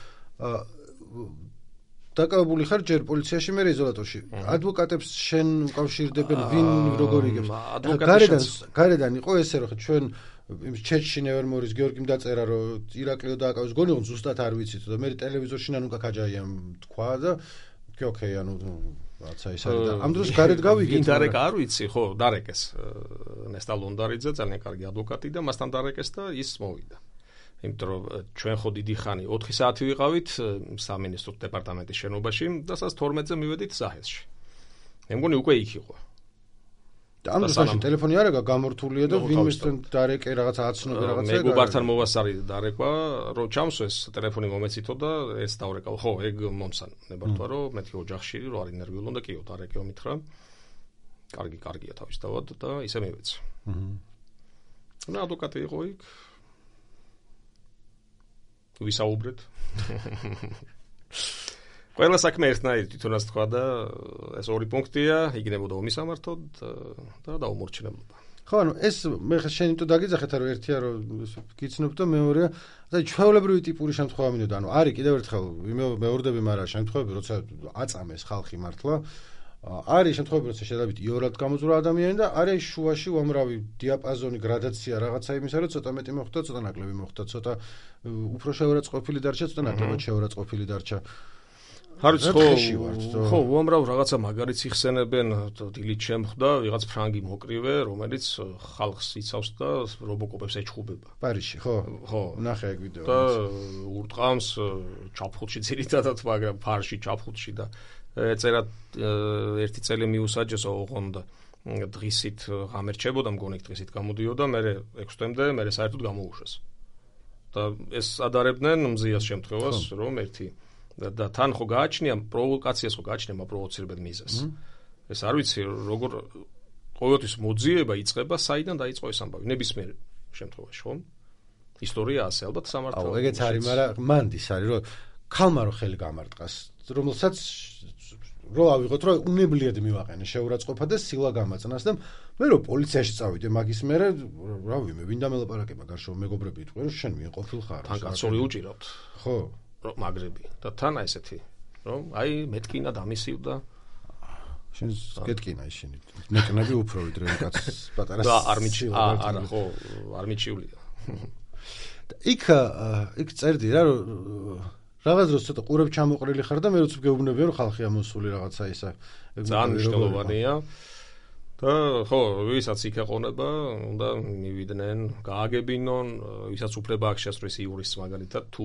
დაკავებული ხარ ჯერ პოლიციაში მე იზოლატორში. ადვოკატებს შენ უკავშირდებენ ვინ როგორ იგებს? გარედან გარედან იყო ესე რომ ჩვენ იმ ჩეჩინევერმორის გიორგიმ დაწერა რომ ირაკლიო დააკავეს გონი რომ ზუსტად არ ვიცით და მე ტელევიზორში ნანუკა ქაჯაიამ თქვა და კი ოკეი ანუ რაცა ის არის და ამ დროს გარეთ გავიგეთ. ვინ დარეკა არ ვიცი, ხო, დარეკეს ნესტა ლონდარიძე ძალიან კარგი ადვოკატი და მასთან დარეკეს და ის მოვიდა. იმიტომ რომ ჩვენ ხო დიდი ხანი ოთხი საათი ვიყავით სამინისტრო დეპარტამენტის შენობაში და სასა თორმეტზე მივედით ზაჰესში. მე მგონი უკვე იქ იყო. და ამ დროს ტელეფონი არ აქვს გამორთულია და ვინმესთან დარეკე რაღაცა აცნობი რაღაცა ეგ. მეგობართან მოვასწარი დარეკვა, რომ ჩამსვეს ტელეფონი მომეცითო და ეს დავრეკავ. ხო, ეგ მომსან. ნებართვა რომ მეთქი ოჯახში რო არ ინერვიულ უნდა კიო დარეკეო მითხრა. კარგი, კარგია თავისთავად და ისე მივეცი. აჰა. და ადვოკატი იყო იქ. ვისაუბრეთ. ყველა საქმე ერთნაირი თვითონაც თქვა და ეს ორი პუნქტია, იგინებოდა უმისამართოდ და დაუმორჩილებლობა. ხო, ანუ ეს მე შენ თუ დაგიძახეთ რომ ერთია რომ გიცნობ და მეორეა, და ჩვეულებრივი ტიპური შემთხვევა მინდოდა, ანუ არის კიდევ ერთხელ მეორდები, მაგრამ შემთხვევები როცა აწამეს ხალხი მართლა არის შემთხვევები როცა შედავით იორად გამოძვრა ადამიანი და არის შუაში უამრავი დიაპაზონი გრადაცია რაღაცა იმისა რომ ცოტა მეტი მოხდა, ცოტა ნაკლები მოხდა, ცოტა უფრო შეურაცხყოფილი დარჩა, ცოტა ნაკლებად შეურაცხყოფილი დარჩა. არ ვიცი ხო, ხო, უამრავ რაღაცა მაგარიც იხსენებენ, დილით შემხვდა ვიღაც ფრანგი მოკრივე, რომელიც ხალხს იცავს და რობოკოპებს ეჩხუბება. პარიზში, ხო? ხო. ნახე ეგ ვიდეო. და ურტყამს ჩაფხუტში ძირითადად, მაგრამ ფარში ჩაფხუტში და ეწერა ერთი წელი მიუსაჯეს ოღონდ დღისით გამერჩებოდა, მგონი დღისით გამოდიოდა, მე ექვს თვემდე, მე საერთოდ გამოუშვეს. და ეს ადარებდნენ მზიას შემთხვევას, რომ ერთი და თან ხო გააჩნია პროვოკაციას ხო გააჩნია პროვოცირებად მიზეს. ეს არ ვიცი როგორ ყოველთვის მოძიება იწყება, საიდან დაიწყო ეს ამბავი, ნებისმიერ შემთხვევაში, ხო? ისტორია ასე ალბათ სამართალ. აუ, ეგეც არის, მაგრამ მანდის არის, რომ ქალმა რო ხელი გამარტყას, რომელსაც რო ავიღოთ, რომ უნებლიად მივაყენე შეურაცხყოფა და სილა გამაწნას და მე რო პოლიციაში წავიდე, მაგის მერე რა ვიმე, ვინ დამელაპარაკება გარშემო მეგობრები იტყვი, რომ შენ მიეყოფილ ხარ. თან კაცორი უჭირავთ. ხო. რომ მაგრები და თან ესეთი რომ აი მეტკინა დამისივდა შენ გეტკინა ისინი ნეკნები უფრო ვიდრე კაცს პატარა და არ მიჩი არა ხო არ მიჩივლია იქ იქ წერდი რა რომ რაღაც დროს ცოტა ყურებ ჩამოყრილი ხარ და მე როც გეუბნებია რომ ხალხი ამოსული რაღაცა ისა ძალიან მნიშვნელოვანია და ხო ვისაც იქ ეყონება უნდა მივიდნენ გააგებინონ ვისაც უფლება აქვს შესწრის იურისტს მაგალითად თუ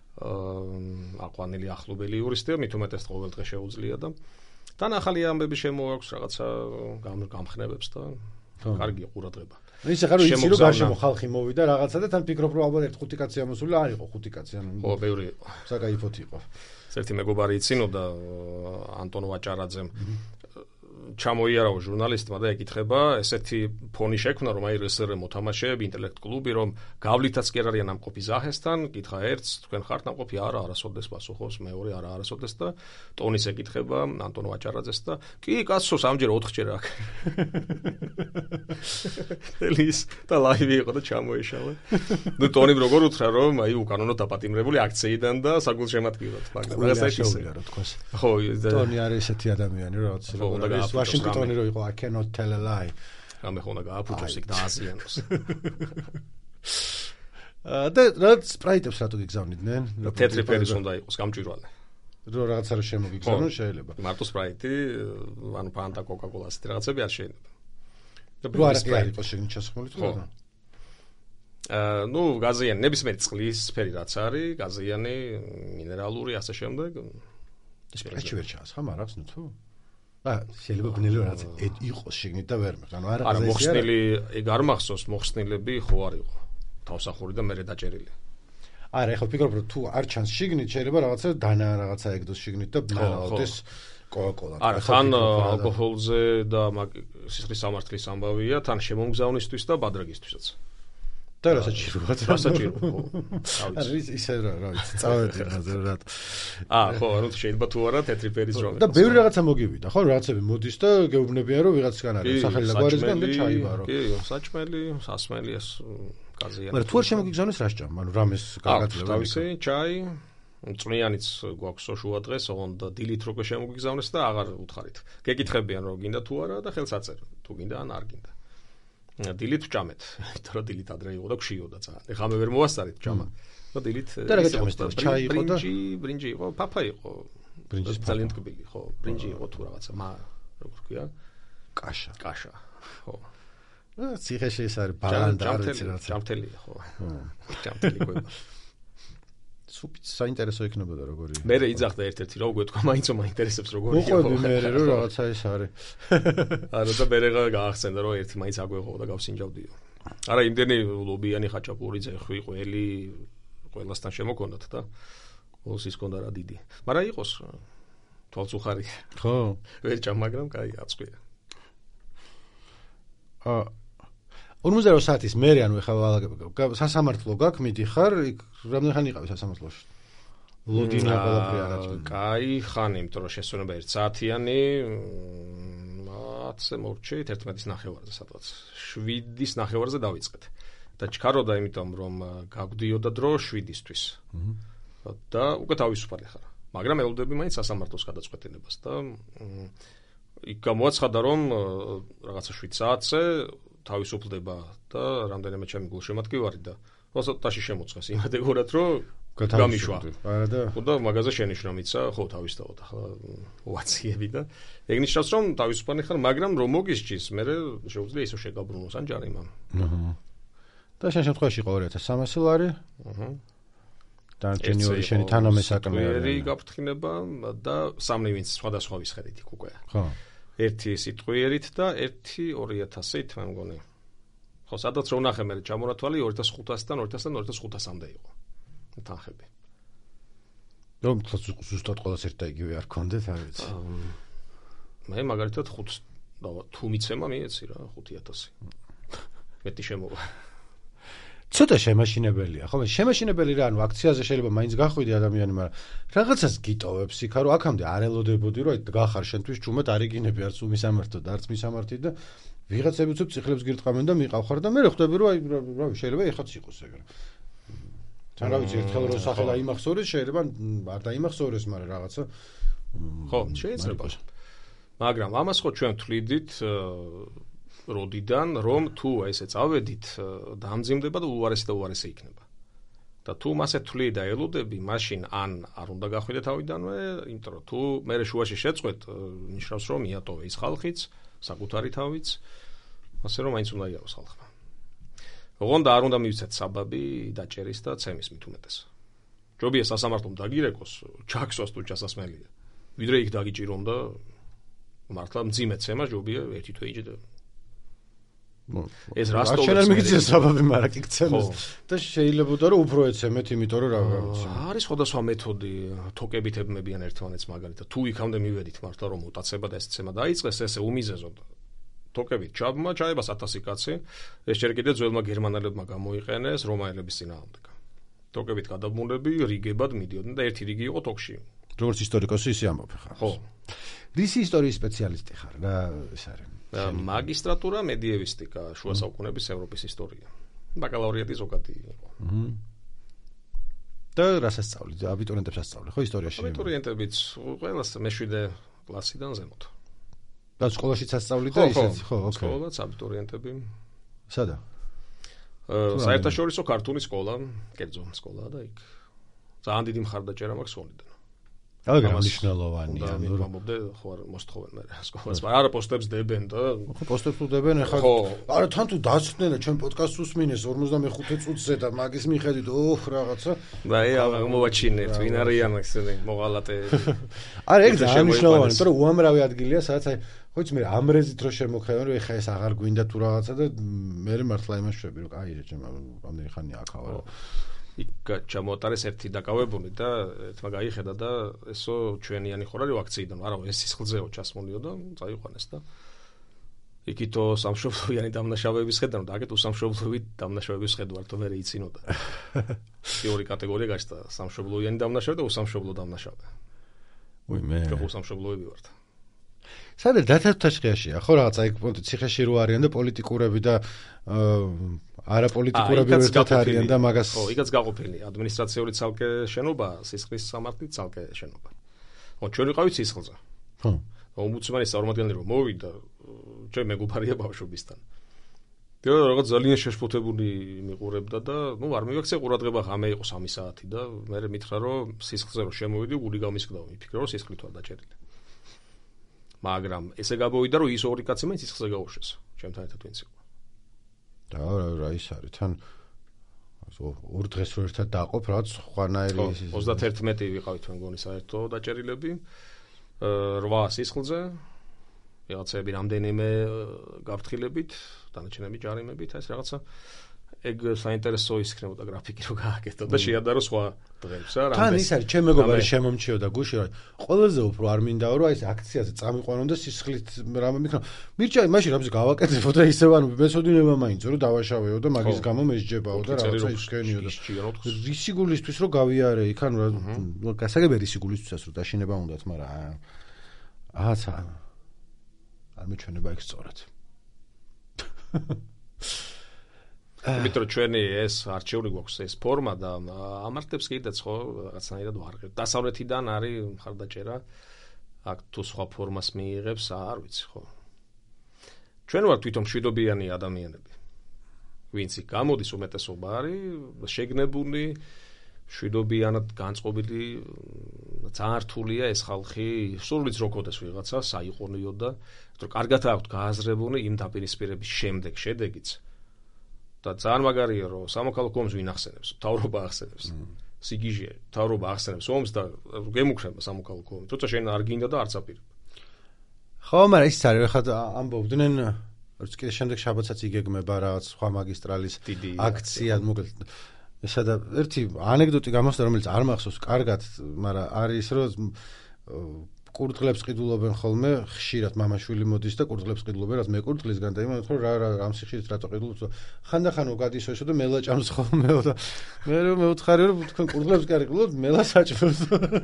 აყვანილი ახლობელი იურისტია, მით უმეტეს ყოველ დღე შეუძლია და თან ახალი ამბები შემოაქვს რაღაცა გამხნევებს და კარგია ყურადღება. ისე ხარ ვიცი რომ გარშემო ხალხი მოვიდა რაღაცა და თან ფიქრობ რომ ალბათ ერთ ხუთი კაცი ამოსული არ იყო ხუთი კაცი ანუ ხო ბევრი იყო. საკაიფოთი იყო. ერთი მეგობარი იცინოდა ანტონ ვაჭარაძემ ჩამოიარაო ჟურნალისტმა და ეკითხება ესეთი ფონი შექმნა რომ აი რსრ მოთამაშეები ინტელექტ კლუბი რომ გავლითაც კი არ არიან ნამყოფი ზაჰესთან კითხა ერთს თქვენ ხართ ნამყოფი არა არასოდეს პასუხობს მეორე არა არასოდეს და ტონის ეკითხება ანტონ ვაჭარაძეს და კი კაცო სამჯერ ოთხჯერ აქ ელის და ლაივი იყო და ჩამოეშალა ნუ ტონიმ როგორ უთხრა რომ აი უკანონოდ დაპატიმრებული აქციიდან და საგულშემატკივრად მაგრამ ეს ისე რა თქოს ხო ტონი არის ესეთი ადამიანი რა ვაშინგტონი რო იყო I cannot tell a lie. რამე ხონა გააფუჭოს იქ და აზიანოს. და რაც სპრაიტებს რატო გიგზავნიდნენ? თეთრი ფერის უნდა იყოს გამჭვირვალე. რო რაღაცა რო შემოგიგზავნონ შეიძლება. მარტო სპრაიტი, ანუ ფანტა, კოკა-კოლა ასეთი რაღაცები არ შეიძლება. და რო არ არის შეგნით ჩასხმული თუ რა? აა, ნუ გაზიანი, ნებისმიერი წყლის სფერი რაც არის, გაზიანი, მინერალური ასე შემდეგ. სპრაიტი ვერ ჩასხა, მარავს ნუ თუ? აა, შეიძლება ბნელი რაც იყოს შეგნით და ვერ მეხ. ანუ არა არა მოხსნილი, ეგ არ მახსოვს, მოხსნილები ხო არ იყო. თავსახური და მერე დაჭერილი. არა, ეხლა ვფიქრობ, რომ თუ არ ჩანს შიგნით, შეიძლება რაღაცა დანა რაღაცა ეგდოს შიგნით და ბნაუდეს კოკა-კოლა. არა, ხან ალკოჰოლზე და სისხლის სამართლის ამბავია, თან შემომგზავნისთვის და ბადრაგისთვისაც. და რასაჭიროა, რასაჭიროა. არა, ისე რა, რა ვიცი, წავედი ხაზე რა. აა, ხო, ანუ შეიძლება თუ არა თეთრი ფერის ჯომი. და ბევრი რაღაცა მოგივიდა, ხო, რაღაცები მოდის და გეუბნებიან, რომ ვიღაცგან არის სახელი და გვარისგან და ჩაიბარო. კი, საჭმელი, სასმელი ეს კაზიანი. მაგრამ თუ არ შემოგიგზავნეს რა სჭამ, ანუ რამეს გაგაძლევს. თავისი ჩაი, წვნიანიც გვაქვს შუა დღეს, ოღონდ დილით რო შემოგიგზავნეს და აღარ უთხარით. გეკითხებიან რომ გინდა თუ არა და ხელს აწერ, თუ გინდა ან არ გინდა. დილით ვჭამეთ, იმიტომ რომ დილით ადრე იყო და გშიოდა ძალიან. ეხლა მე ვერ მოვასწარით ჭამა. და დილით და რა გაჭამეს და ჩაი იყო და ბრინჯი, ბრინჯი იყო, პაპა იყო. ბრინჯის ძალიან ტკბილი, ხო, ბრინჯი იყო თუ რაღაცა, მა როგორ ქვია? კაშა. კაშა. ხო. და ციხეში ეს არის ბალანდა არ ვიცი რა. ჯამთელია, ხო. ჯამთელი ყובה. სუპიც საინტერესო იქნებოდა როგორი. მე იძახდა ერთ-ერთი რა უგვეთქვა, მაინც მაინტერესებს როგორი იყო. უყვები მე რომ რაღაცა ეს არის. არა და მე გაახსენდა რომ ერთი მაინც აგვეღო და გავსინჯავდიო. არა, იმდენი ლობიანი ხაჭაპური ძეხვი, ყველი ყველასთან შემოქონდათ და ყოველს ის ქონდა რა დიდი. მაგრამ იყოს თვალწუხარი. ხო. ვერ ჭამ, მაგრამ კაი, აწყვია. აა ორმოცდაორი საათის მერე ანუ ეხლა სასამართლო გაქვს მიდიხარ იქ რამდენი იყავი სასამართლოში ლოდინა ყველაფერი რაღაც კაი ხანი იმიტომ რომ შესვენება ერთ საათიანი მათზე მორჩით ერთმეტის ნახევარზე სადღაც შვიდის ნახევარზე დავიწყეთ და ჩქაროდა იმიტომ რომ გაგვდიოდა დრო შვიდისთვის და უკვე თავისუფალი ხარ მაგრამ ელოდები მაინც სასამართლოს გადაწყვეტილებას და იქ გამოაცხადა რომ რაღაცა შვიდ საათზე თავისუფლდება და რამდენიმე ჩემი გულშემატკივარი და ოცდაათში შემოწეს იმედეგურად რომ გამიშვა. არა და ხო და მაგაზე შენიშნა მიცა, ხო თავისთავად ახლა ვაციები და ეგ ნიშნავს რომ თავისუფალი ხარ, მაგრამ რომ მოგისჯის, მე შეუძლია ისო შეგაბრუნოს ან ჯარიმა. აჰა. და შენ შემთხვევაში იყო ორი ათას სამასი ლარი. აჰა. და ჯენიორი შენი თანამესაკმე არის. გაფრთხილება და სამნი ვინც სხვადასხვა ვისხედით იქ უკვე. ხო. ერთი სიტყვიერით და ერთი ორი ათასით მე მგონი. ხო, სადაც რო ნახე მე ჩამორათვალი ორი ათას ხუთასთან ორი ათასთან ორი ათას ხუთასამდე იყო. თანხები. რომ ზუსტად ყველას ერთ და იგივე არ გქონდეთ, არ ვიცი. მე მაგალითად ხუთს თუ მიცემა მიეცი რა ხუთი ათასი. მეტი შემოვა. ცოტა შემაშინებელია, ხო? შემაშინებელი რა, ანუ აქციაზე შეიძლება მაინც გახვიდე ადამიანი, მაგრამ რაღაცას გიტოვებს იქ, რომ აქამდე არ ელოდებოდი, რომ აი გახარ შენთვის ჭუმეთ არიგინები არც უმისამართო და არც მისამართი და ვიღაცები უცებ წიხლებს გირტყამენ და მიყავხარ და მე ხვდები, რომ აი რა შეიძლება ეხაც იყოს ეგრე. თან რა ვიცი, ერთხელ რო სახე დაიმახსოვრეს, შეიძლება არ დაიმახსოვრეს, მაგრამ რაღაცა ხო, შეიძლება. მაგრამ ამას ხო ჩვენ თვლიდით როდიდან რომ თუ ესე წავედით დამძიმდება და უარესი და უარესი იქნება. და თუ მასე თვლი და ელოდები, მაშინ ან არ უნდა გახვიდე თავიდანვე, იმიტომ რომ თუ მე შუაში შეწყვეთ, ნიშნავს რომ მიატოვე ის ხალხიც, საკუთარი თავიც, ასე რომ მაინც უნდა იაროს ხალხმა. ოღონდ არ უნდა მივცეთ საბაბი დაჭერის და ცემის მით უმეტეს. ჯობია სასამართლომ დაგირეკოს, ჩაქსვას თუ ჩასასმელია. ვიდრე იქ დაგიჭირონ და მართლა მძიმე ცემა ჯობია ერთი თვე იჯდა. ეს რასტოვი არ მიგიწევს საბაბი, მაგრამ კი გცემს და შეიძლებოდა რომ უფრო ეცემეთ, იმიტომ რომ რა ვიცი. არის სხვადასხვა მეთოდი, თოკებით ებმებიან ერთმანეთს მაგალითად. თუ იქამდე მივედით მართლა რომ მუტაცება და ეს ცემა დაიწყეს, ესე უმიზეზოდ თოკებით ჩაბმა ჩაება ათასი კაცი. ეს ჯერ კიდევ ძველმა გერმანელებმა გამოიყენეს რომაელების წინააღმდეგ. თოკებით გადაბმულები რიგებად მიდიოდნენ და ერთი რიგი იყო თოკში. როგორც ისტორიკოსი ისე ამბობ ხარ. ხო. რისი ისტორიის სპეციალისტი ხარ? რა ეს არის? მაგისტრატურა მედიევისტიკა, შუა საუკუნეების ევროპის ისტორია. ბაკალავრიატი ზოგადი იყო. აჰა. და რას ასწავლით? აბიტურიენტებს ასწავლეთ, ხო ისტორიაში? აბიტურიენტებიც ყველას მეშვიდე კლასიდან ზემოთ. და სკოლაშიც ასწავლით და ისეც, ხო, ოკეი. სკოლაც აბიტურიენტები. სადა? საერთაშორისო ქართული სკოლა, კერძო სკოლა და იქ ძალიან დიდი მხარდაჭერა მაქვს სკოლიდან. აგრა მნიშვნელოვანია. ანუ მომობდე ხო არ მოსთხოვენ მე სკოლას, მაგრამ არა პოსტებს დებენ და ხო პოსტებს უდებენ ახლა. არა თან თუ დასწრდნენ და ჩვენ პოდკასტს უსმინეს ორმოცდამეხუთე წუთზე და მაგის მიხედვით ოხ რაღაცა. და აი მოვაჩინეთ, ვინ არიან ესენი მოღალატეები. არა ეგ ძალიან მნიშვნელოვანია, იმიტომ რომ უამრავი ადგილია, სადაც აი ხო იცი მე ამრეზით რო შემოხევენ, რომ ეხა ეს აღარ გვინდა თუ რაღაცა და მე მართლა იმას შვები, რომ აი რა ჩემ ამდენი ხანია აქ ავარ. იქ ჩამოატარეს ერთი დაკავებული და ერთმა გაიხედა და ესო ჩვენიანი ხორარი ვაქციიდან, არა ეს სისხლზეო ჩასმოლიო და წაიყვანეს და იქითო სამშობლოიანი დამნაშავეების ხედავ და აქეთ უსამშობლოებით დამნაშავეების ხედავ ვერ ეიცინოდა. ორი კატეგორია გაჩნდა, სამშობლოიანი დამნაშავე და უსამშობლო დამნაშავე. უი მე ხო უსამშობლოები ვართ. სადაც დათათაშხეაშია, ხო რაღაცა იქ ციხეში რო არიან და პოლიტიკურები და არაპოლიტიკურები ერთად არიან და მაგას ხო, იქაც გაყოფილი ადმინისტრაციული ცალკე შენობა, სისხლის სამართლის ცალკე შენობა. ხო, ჩვენ ვიყავით სისხლზე. ხო. ომბუდსმენის წარმომადგენელი რომ მოვიდა, ჩვენ მეგობარია ბავშვობისთან. და რაღაც ძალიან შეშფოთებული მიყურებდა და ნუ არ მივაქცია ყურადღება, ღამე იყო სამი საათი და მე მითხრა რომ სისხლზე რომ შემოვიდი, გული გამისკდაო, მიფიქრე რომ სისხლით ვარ დაჭერილი. მაგრამ ესე გამოვიდა რომ ის ორი კაცი მაინც სისხლზე გაუშვეს, ჩემთან ერთად ვინც იყო. და რა ის არის თან ორ დღეს რო ერთად დააყოფ რაღაც ხვანაერი ოცდაერთი ვიყავით თქვენ გონი საერთო დაჭერილები რვა სისხლზე რაღაცები რამდენიმე გაფრთხილებით დანარჩენები ჯარიმებით ეს რაღაცა ეგ საინტერესო ისქნებოდა გრაფიკი რო გააკეთო და შეადარო სხვა დღეებს რა თან ის არის ჩემ მეგობარი შემომჩიოდა გუში რა ყველაზე უფრო არ მინდაო რომ აი ეს აქციაზე წამიყვანონ და სისხლით რამე მიქნა მირჩა მაშინ რამზე გავაკეთებო და ისევ ანუ მესოდინება მაინც რომ დავაშავეო და მაგის გამო მესჯებაო და რაღაცა ისქენიო და რისი გულისთვის რომ გავიარე იქ ანუ რა გასაგებია რისი გულისთვისაც რომ დაშინება უნდათ მაგრამ ააცა არ მეჩვენება იქ სწორად იმიტომ რომ ჩვენი ეს არჩეული გვაქვს ეს ფორმა და ამართებს კიდეც ხო რაღაცნაირად ვარღებ. დასავლეთიდან არის მხარდაჭერა აქ თუ სხვა ფორმას მიიღებს არ ვიცი ხო. ჩვენ ვართ თვითონ მშვიდობიანი ადამიანები. ვინც იქ გამოდის უმეტესობა არის შეგნებული მშვიდობიანად განწყობილი ძალიან რთულია ეს ხალხი სულიც როქოდეს ვიღაცა საიყონიო და რომ კარგად აქვთ გააზრებული იმ დაპირისპირების შემდეგ შედეგიც და ძალიან მაგარია რომ სამოქალაქო ომს ვინ ახსენებს მთავრობა ახსენებს სიგიჟე მთავრობა ახსენებს ომს და გემუქრება სამოქალაქო ომი თუმცა შენ არ გინდა და არც აპირებ ხო მაგრამ ის არის ხა ამბობდნენ რომ კიდე შემდეგ შაბათსაც იგეგმება რაღაც სხვა მაგისტრალის აქცია მოკლედ ესადა ერთი ანეკდოტი გამოსდა რომელიც არ მახსოვს კარგად მაგრამ არის რომ კურდღლებს ყიდულობენ ხოლმე ხშირად მამაშვილი მოდის და კურდღლებს ყიდულობენ რაც მე კურდღლისგან და იმან თქო რა რა ამ სიხშირით რატო ყიდულობთ ხანდახან უკადისო ისო და მელა ჭამს ხოლმეო და მე რომ მეუთხარი რომ თქვენ კურდღლებს კი არ ყიდულობთ მელა საჭმელს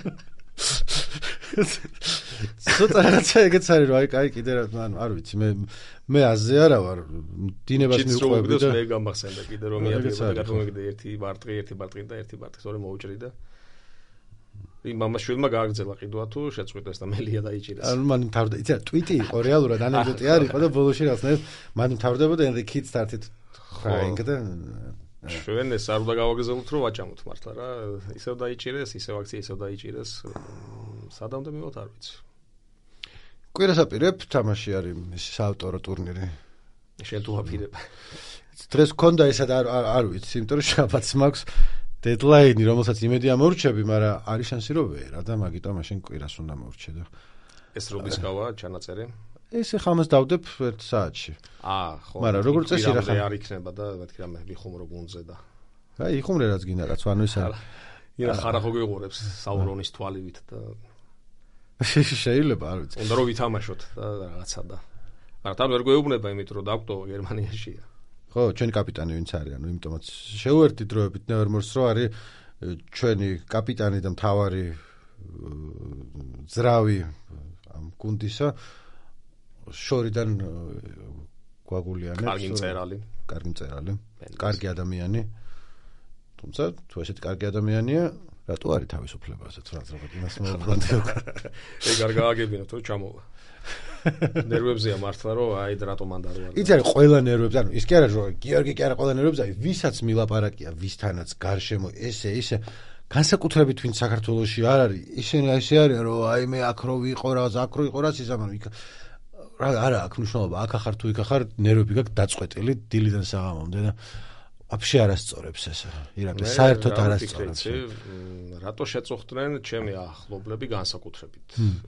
ცოტა რაღაცა ეგეც არის რომ აი კაი კიდე რა ანუ არ ვიცი მე მე აზე არა ვარ დინებას მიუყვები და მე გამახსენდა კიდე რომ მიადგება და გაგმოგდა ერთი ბარტყი ერთი ბარტყი და ერთი ბარტყი თორე მოუჭრი და იმ მამაშვილმა გააგრძელა ყიდვა თუ შეწყვიტეს და მელია დაიჭირეს. ანუ მან მთავრდა, იცი რა, ტვიტი იყო რეალურად ანეკდოტი არ იყო და ბოლოში რაღაცნაირად მან მთავრდებოდა and the kids started crying და ჩვენ ეს არ უნდა გავაგზავნოთ რომ ვაჭამოთ მართლა რა, ისევ დაიჭირეს, ისევ აქცია ისევ დაიჭირეს. სადამდე მივოთ არ ვიცი. კვირასაპირებ თამაში არის ის საავტორო ტურნირი. შენ თუ აფირებ. დღეს გქონდა ესად არ არ ვიცი, იმიტომ რომ შაბათს მაქვს დედლაინი, რომელსაც იმედი ამორჩები, მაგრამ არის შანსი რომ ვერა და მაგიტომ მაშინ კვირას უნდა მორჩე და ეს რუბისკავა ჩანაწერი. ეს ახლა ამას დავდებ ერთ საათში. აა, ხო. მაგრამ როგორ წესი რა ხარ არ იქნება და მეთქი რამე ვიხუმრო გუნდზე და. აი, იხუმრე რაც გინდა რაც ანუ ის არა. ირა ხარ ხო გიყურებს საურონის თვალივით და შეიძლება, არ ვიცი. უნდა რომ ვითამაშოთ და რაღაცა და. არა, თან ვერ გვეუბნება იმით რომ დაგვტო გერმანიაშია. ხო, ჩვენი კაპიტანი ვინც არის, ანუ იმიტომაც შეუერთდი დროებით ნევერმორს რო არის ჩვენი კაპიტანი და მთავარი ძრავი ამ გუნდისა შორიდან გვაგულიანებს. კარგი მწერალი. კარგი მწერალი. კარგი ადამიანი. თუმცა თუ ესეთი კარგი ადამიანია, რატო არის თავისუფლებაზე თუ რაც რაღაც იმას მოუბრუნდე. ეგ არ გააგებინა თუ ჩამოვა. ნერვებზეა მართლა რომ აი რატომ მან და რა. იცი არის ყველა ნერვებზე, ანუ ის კი არა რომ გიორგი კი არა ყველა ნერვებზე, აი ვისაც მილაპარაკია, ვისთანაც გარშემო ესე ისე განსაკუთრებით ვინც საქართველოში არ არის, ისინი ესე არიან რომ აი მე აქ რო ვიყო რა, აქ რო იყო რა სიზამანო იქ რა არა აქ მნიშვნელობა, აქ ახარ თუ იქ ახარ ნერვები გაქვს დაწყვეტილი დილიდან საღამომდე და вообще არასწორებს ეს. ირაკლი საერთოდ არასწორებს. რატო შეწუხდნენ ჩემი ახლობლები განსაკუთრებით?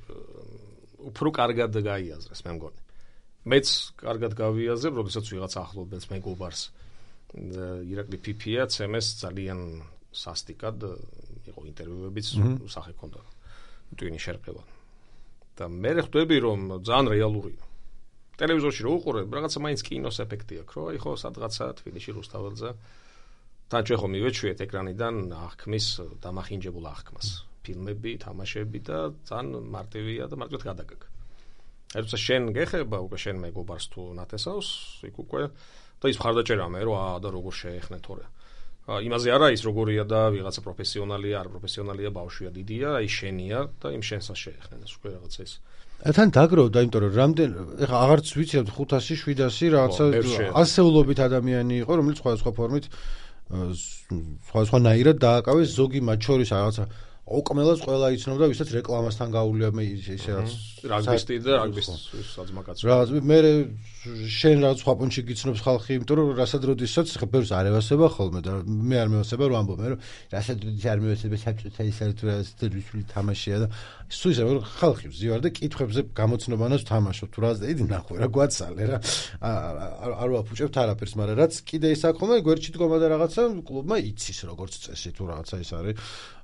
უფრო კარგად გაიაზრეს მე მგონი. მეც კარგად გავიაზრებ, როდესაც ვიღაც ახლობელს მეგობარს. ირაკლი ფიფია ცემეს ძალიან სასტიკად იყო ინტერვიუებიც სახე ქონდა. ტვინი შერყევა. და მე ხვდები რომ ძალიან რეალურია. ტელევიზორში რო უყურებ, რაღაცა მაინც კინოს ეფექტი აქვს, რომ აი ხო სადღაცა თბილისში რუსთაველზე თან ჩვენ ხომ მივეჩვიეთ ეკრანიდან აღქმის დამახინჯებულ აღქმას. ფილმები, თამაშები და ძალიან მარტივია და მარტივად გადაგაგ. ერთსა შენ გეხება უკვე შენ მეგობარს თუ ნათესავს, იქ უკვე და ის მხარდაჭერა მე რომ აა და როგორ შეეხნე თორე. იმაზე არა ის როგორია და ვიღაცა პროფესიონალია, არ პროფესიონალია, ბავშვია, დიდია, აი შენია და იმ შენსაც შეეხნე ეს უკვე რაღაცა ის. თან დაგროვდა, იმიტომ რომ რამდენ ეხა აღარც ვიცი ხუთასი, შვიდასი რაღაცა ასეულობით ადამიანი იყო, რომელიც სხვადასხვა ფორმით სხვადასხვანაირად დააკავეს, ზოგი მათ შორის რაღაცა ოკმელას ყველა იცნობდა, ვისაც რეკლამასთან გაუვლია მე ისე რაც რაგბისტი და რაგბის საძმაკაცი. რა მე შენ რაღაც სხვა პუნჩი გიცნობს ხალხი, იმიტომ რომ რასადროდისაც ხა ბევრს არ ევასება ხოლმე და მე არ მევასება რომ ამბობ მე რომ რასადროდის არ მევასება საბჭოთა ის არის თუ რა რუსული თამაშია და სულ ისე რომ ხალხი ვზივარ და კითხვებზე გამოცნობანას თამაშობ თუ რას და იდი ნახო რა გვაცალე რა არ ვაფუჭებთ არაფერს, მაგრამ რაც კიდე ის აქვს ხოლმე გვერდში დგომა და რაღაცა კლუბმა იცის როგორც წესი თუ რაღაცა ის არის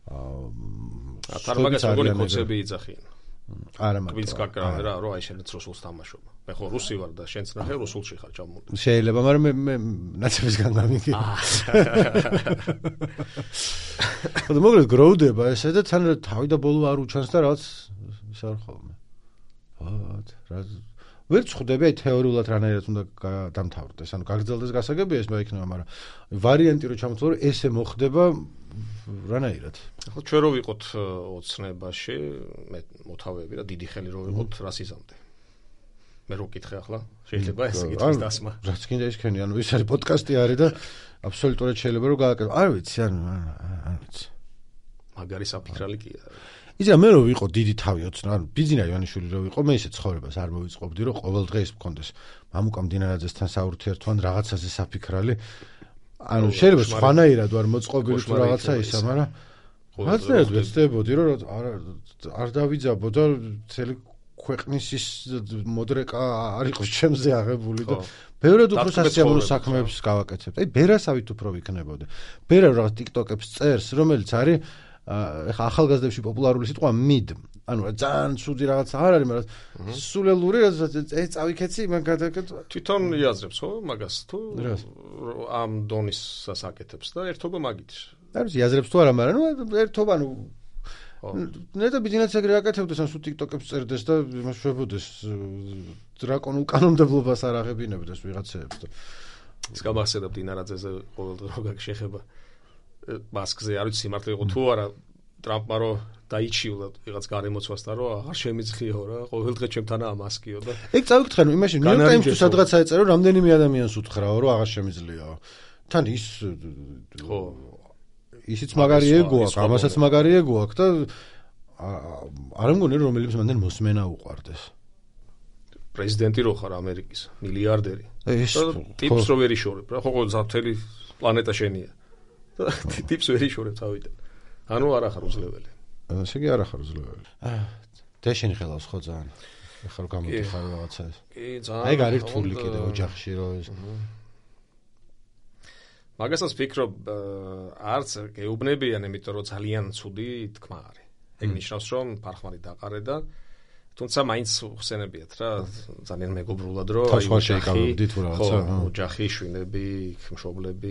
აა თარმაგას როგორი კონცეფცია იძახიან. არა მაგრამ ვილს გაკრავენ რა რომ აი შენც რუსულს თამაშობ. მე ხო რუსი ვარ და შენც ნახე რუსულში ხარ ჩამოვიდა. შეიძლება, მაგრამ მე მე ნაცებისგან გამიგი. და მოგეთ გროვდება ესე და თან თავი და ბოლო არ უჩანს და რაღაც ის არ ხოლმე. ვათ რა ვერ წხვდები აი თეორიულად რანაირად უნდა დამთავრდეს. ანუ გაგრძელდეს გასაგებია ეს მე იქნება, მაგრამ ვარიანტი რო ჩამოთვალო რომ ესე მოხდება რანაირად. ხო ჩვენ რო ვიყოთ ოცნებაში, მე მოთავეები და დიდი ხელი რო ვიყოთ რასიზმამდე. მე რო ვკითხე ახლა, შეიძლება ეს კითხვის დასმა. რაც კიდე ისქენი, ანუ ის არის პოდკასტი არის და აბსოლუტურად შეიძლება რომ გააკეთო. არ ვიცი, ანუ არ ვიცი. მაგარი საფიქრალი კი არა. იცი მე რო ვიყო დიდი თავი ოცნა, ანუ ბიძინა ივანიშვილი რო ვიყო, მე ისე ცხოვრებას არ მოვიწყობდი, რომ ყოველ დღეს მქონდეს მამუკა მდინარაძესთან საურთიერთო ან რაღაცაზე საფიქრალი. ანუ შეიძლება სხვანაირად ვარ მოწყობილი თუ რაღაცა ისა, მაგრამ რაღაცნაირად ვეცდებოდი, რომ არა არ დავიძაბო და მთელი ქვეყნის ის მოდრეკა არ იყოს ჩემზე აღებული და ბევრად უფრო სასიამოვნო საქმეებს გავაკეთებთ. აი ბერასავით უფრო ვიქნებოდი. ბერა რაღაც TikTok-ებს წერს, რომელიც არის ეხა ახალგაზრდებში პოპულარული სიტყვა mid. ანუ ძალიან ცუდი რაღაც არ არის, მაგრამ სულელური რაღაც ეს წავიქეცი, მან გადაკეთო. თვითონ იაზრებს ხო მაგას თუ ამ დონის სასაკეთებს და ერთობა მაგით. არ ვიცი იაზრებს თუ არა, მაგრამ ნუ ერთობა ნუ ნეტა ბიზნესს ეგრე აკეთებდეს, ან სულ TikTok-ებს წერდეს და იმას შვებოდეს დრაკონულ კანონმდებლობას არ აღებინებდეს ვიღაცეებს და ის გამახსენდა დინარაძეზე ყოველდღე რო გაგშეხება მასკზე, არ ვიცი მართლა იყო თუ არა ტრამპმა რო დაიჩიულა ვიღაც გარემოცვასთან რომ აღარ შემიძლიაო რა, ყოველდღე ჩემთანაა მასკიო და ეგ წავიკითხე რომ იმაში New York Times-ში სადღაც აეწერა რომ რამდენიმე ადამიანს უთხრაო რომ აღარ შემიძლიაო. თან ის ხო ისიც მაგარი ეგო აქვს, ამასაც მაგარი ეგო აქვს და არ მგონი რომ რომელიმე მანდენ მოსმენა უყვარდეს. პრეზიდენტი რო ხარ ამერიკის, მილიარდერი. ტიპს რო ვერ იშორებ რა, ხო ყოველ ზაფთელი პლანეტა შენია. ტიპს ვერ იშორებ თავიდან. ანუ არ ახარ უძლეველი. ესე იგი არ ახარ უძლეველი. დეშენ ხელავს ხო ძალიან. ახლა რომ გამოდიხარ რაღაცა ეს. კი, ძალიან. აი გარი რთული კიდე ოჯახში რო ეს. მაგასაც ვფიქრობ, არც გეუბნებიან, იმიტომ რომ ძალიან ცუდი თქმა არის. ეგ ნიშნავს, რომ ფარხმალი დაყარე და თუმცა მაინც ხსენებიათ რა, ძალიან მეგობრულად რომ აი ოჯახი, ხო, ოჯახი, შვილები, მშობლები.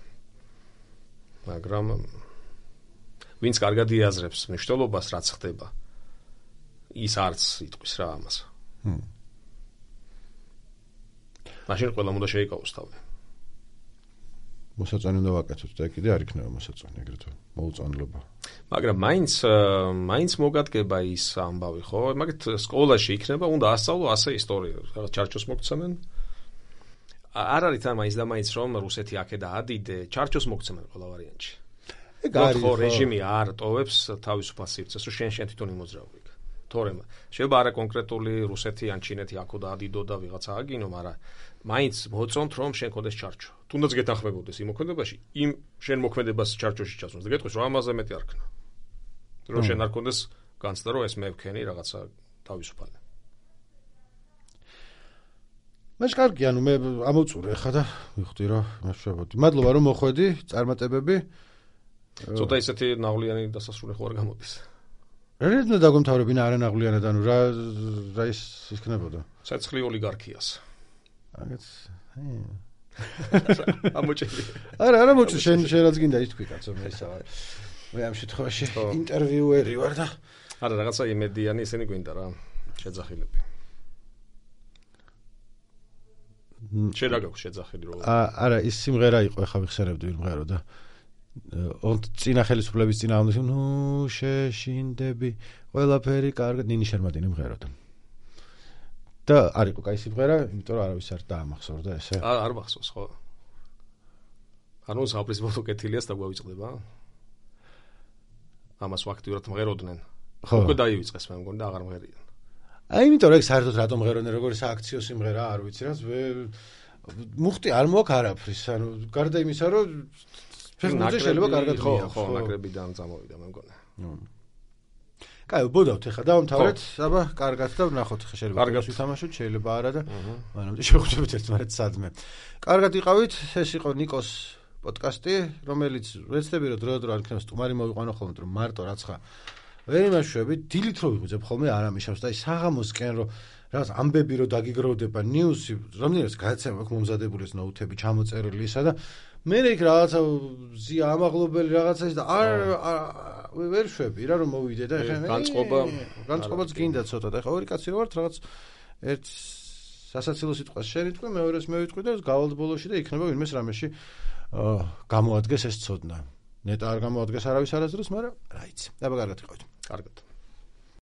მაგრამ ვინც კარგად იაზრებს მნიშვნელობას, რაც ხდება, ის არც იტყვის რა ამას. ჰმ. მაშინ ყველა უნდა შეიკავოს თავი. მოსაწონი უნდა ვაკეთოთ და კიდე არ იქნება მოსაწონი ეგრეთვე მოუწონლობა. მაგრამ მაინც მაინც მოგადგება ის ამბავი, ხო? მაგით სკოლაში იქნება, უნდა ასწავლო ასე ისტორია, რაღაც ჩარჩოს მოგცემენ. არ არის თან მაინც და მაინც რომ რუსეთი აქედა ადიდე, ჩარჩოს მოგცემენ ყველა ვარიანტში. ეგ არის ხო რეჟიმი არ ტოვებს თავისუფალ სივრცეს, რომ შენ შენ თვითონ იმოძრავი. თორემ შეიძლება არა კონკრეტული რუსეთი ან ჩინეთი აქოდა ადიდო და ვიღაცა აგინო, მაგრამ მაინც მოწონთ რომ შენ კონდეს ჩარჩო. თუნდაც გეთანხმებოდეს იმ მოქმედებაში, იმ შენ მოქმედებას ჩარჩოში ჩასვენს და გეტყვის რომ ამაზე მეტი არ ქნა. რომ შენ არ კონდეს განცდა რომ ეს მე ვქენი რაღაცა თავისუფალი. მას კარგი, ანუ მე ამოვწურე ხა და ვიხდი რომ მასშაბოდი. მადლობა რომ მოხვედი, წარმატებები. ცოტა ისეთი ნაღლიანი დასასრული ხო არ გამოდის. რა უნდა დაგომთავრებინა არანაღლიანად, ანუ რა რა ის იქნებოდა? ცეცხლი ოლიგარქიას. აგეთ. ამოჭილი. არა, არა მოჭი, შენ შენ რაც გინდა ის თქვი კაცო, მე ისა. მე ამ შემთხვევაში ინტერვიუერი ვარ და არა რაღაცა იმედიანი ისინი გვინდა რა, შეძახილები. შენ რა გაქვს შეძახილი რო? არა, ის სიმღერა იყო, ახლა ვიხსენებდი ვინ მღერო და ონთ წინა ხელისუფლების წინა ამბობ, ნუ შეშინდები, ყველაფერი კარგად, ნინი შერმადინი მღეროდა. და არ იყო კაი სიმღერა, იმიტომ რომ არავის არ დაამახსოვრდა ესე. არ არ მახსოვს ხო? ანუ საფრის ბოლო კეთილიას დაგვავიწყდება? ამას ვაქტიურად მღეროდნენ. უკვე დაივიწყეს მე მგონი და აღარ მღერიან. აი იმიტომ რომ ეგ საერთოდ რატომ მღეროდნენ, როგორც სააქციო სიმღერა, არ ვიცი რა, მუხტი არ მოაქვს არაფრის, ანუ გარდა იმისა რომ ფეხბურთზე შეიძლება კარგად მიიღო. ხო, ნაკრებიდან წამოვიდა მე მგონი. კაი, ვბოდავთ ახლა დავამთავრეთ, აბა, კარგად და ვნახოთ ხე შეიძლება კარგად ვითამაშოთ, შეიძლება არა და მანამდე შევხვდებით ერთმანეთს სადმე. კარგად იყავით, ეს იყო ნიკოს პოდკასტი, რომელიც ვეცდები რომ დრო-დრო არ იქნება სტუმარი მოვიყვანო ხოლმე, რომ მარტო რაცხა ვერ იმაშვებით, დილით რო ვიღვიძებ ხოლმე არ ამიშავს და აი საღამოსკენ რომ რაღაც ამბები რო დაგიგროვდება, ნიუსი, რომელიღაც გადაცემა აქვს მომზადებული ეს ნოუთები, ჩამოწერილი ისა და მე იქ რაღაცა ზია ამაღლობელი რაღაცა ის და არ ვერ შვები რა რომ მოვიდე და ეხლა განწყობა განწყობაც გინდა ცოტა და ეხლა ორი კაცი რო ვართ რაღაც ერთ სასაცილო სიტყვას შევიტყვი, მეორეს მე ვიტყვი და გავალთ ბოლოში და იქნება ვინმეს რამეში გამოადგეს ეს ცოდნა. ნეტა არ გამოადგეს არავის არასდროს, მაგრამ რა იცი. აბა კარგად იყავით. კარგად.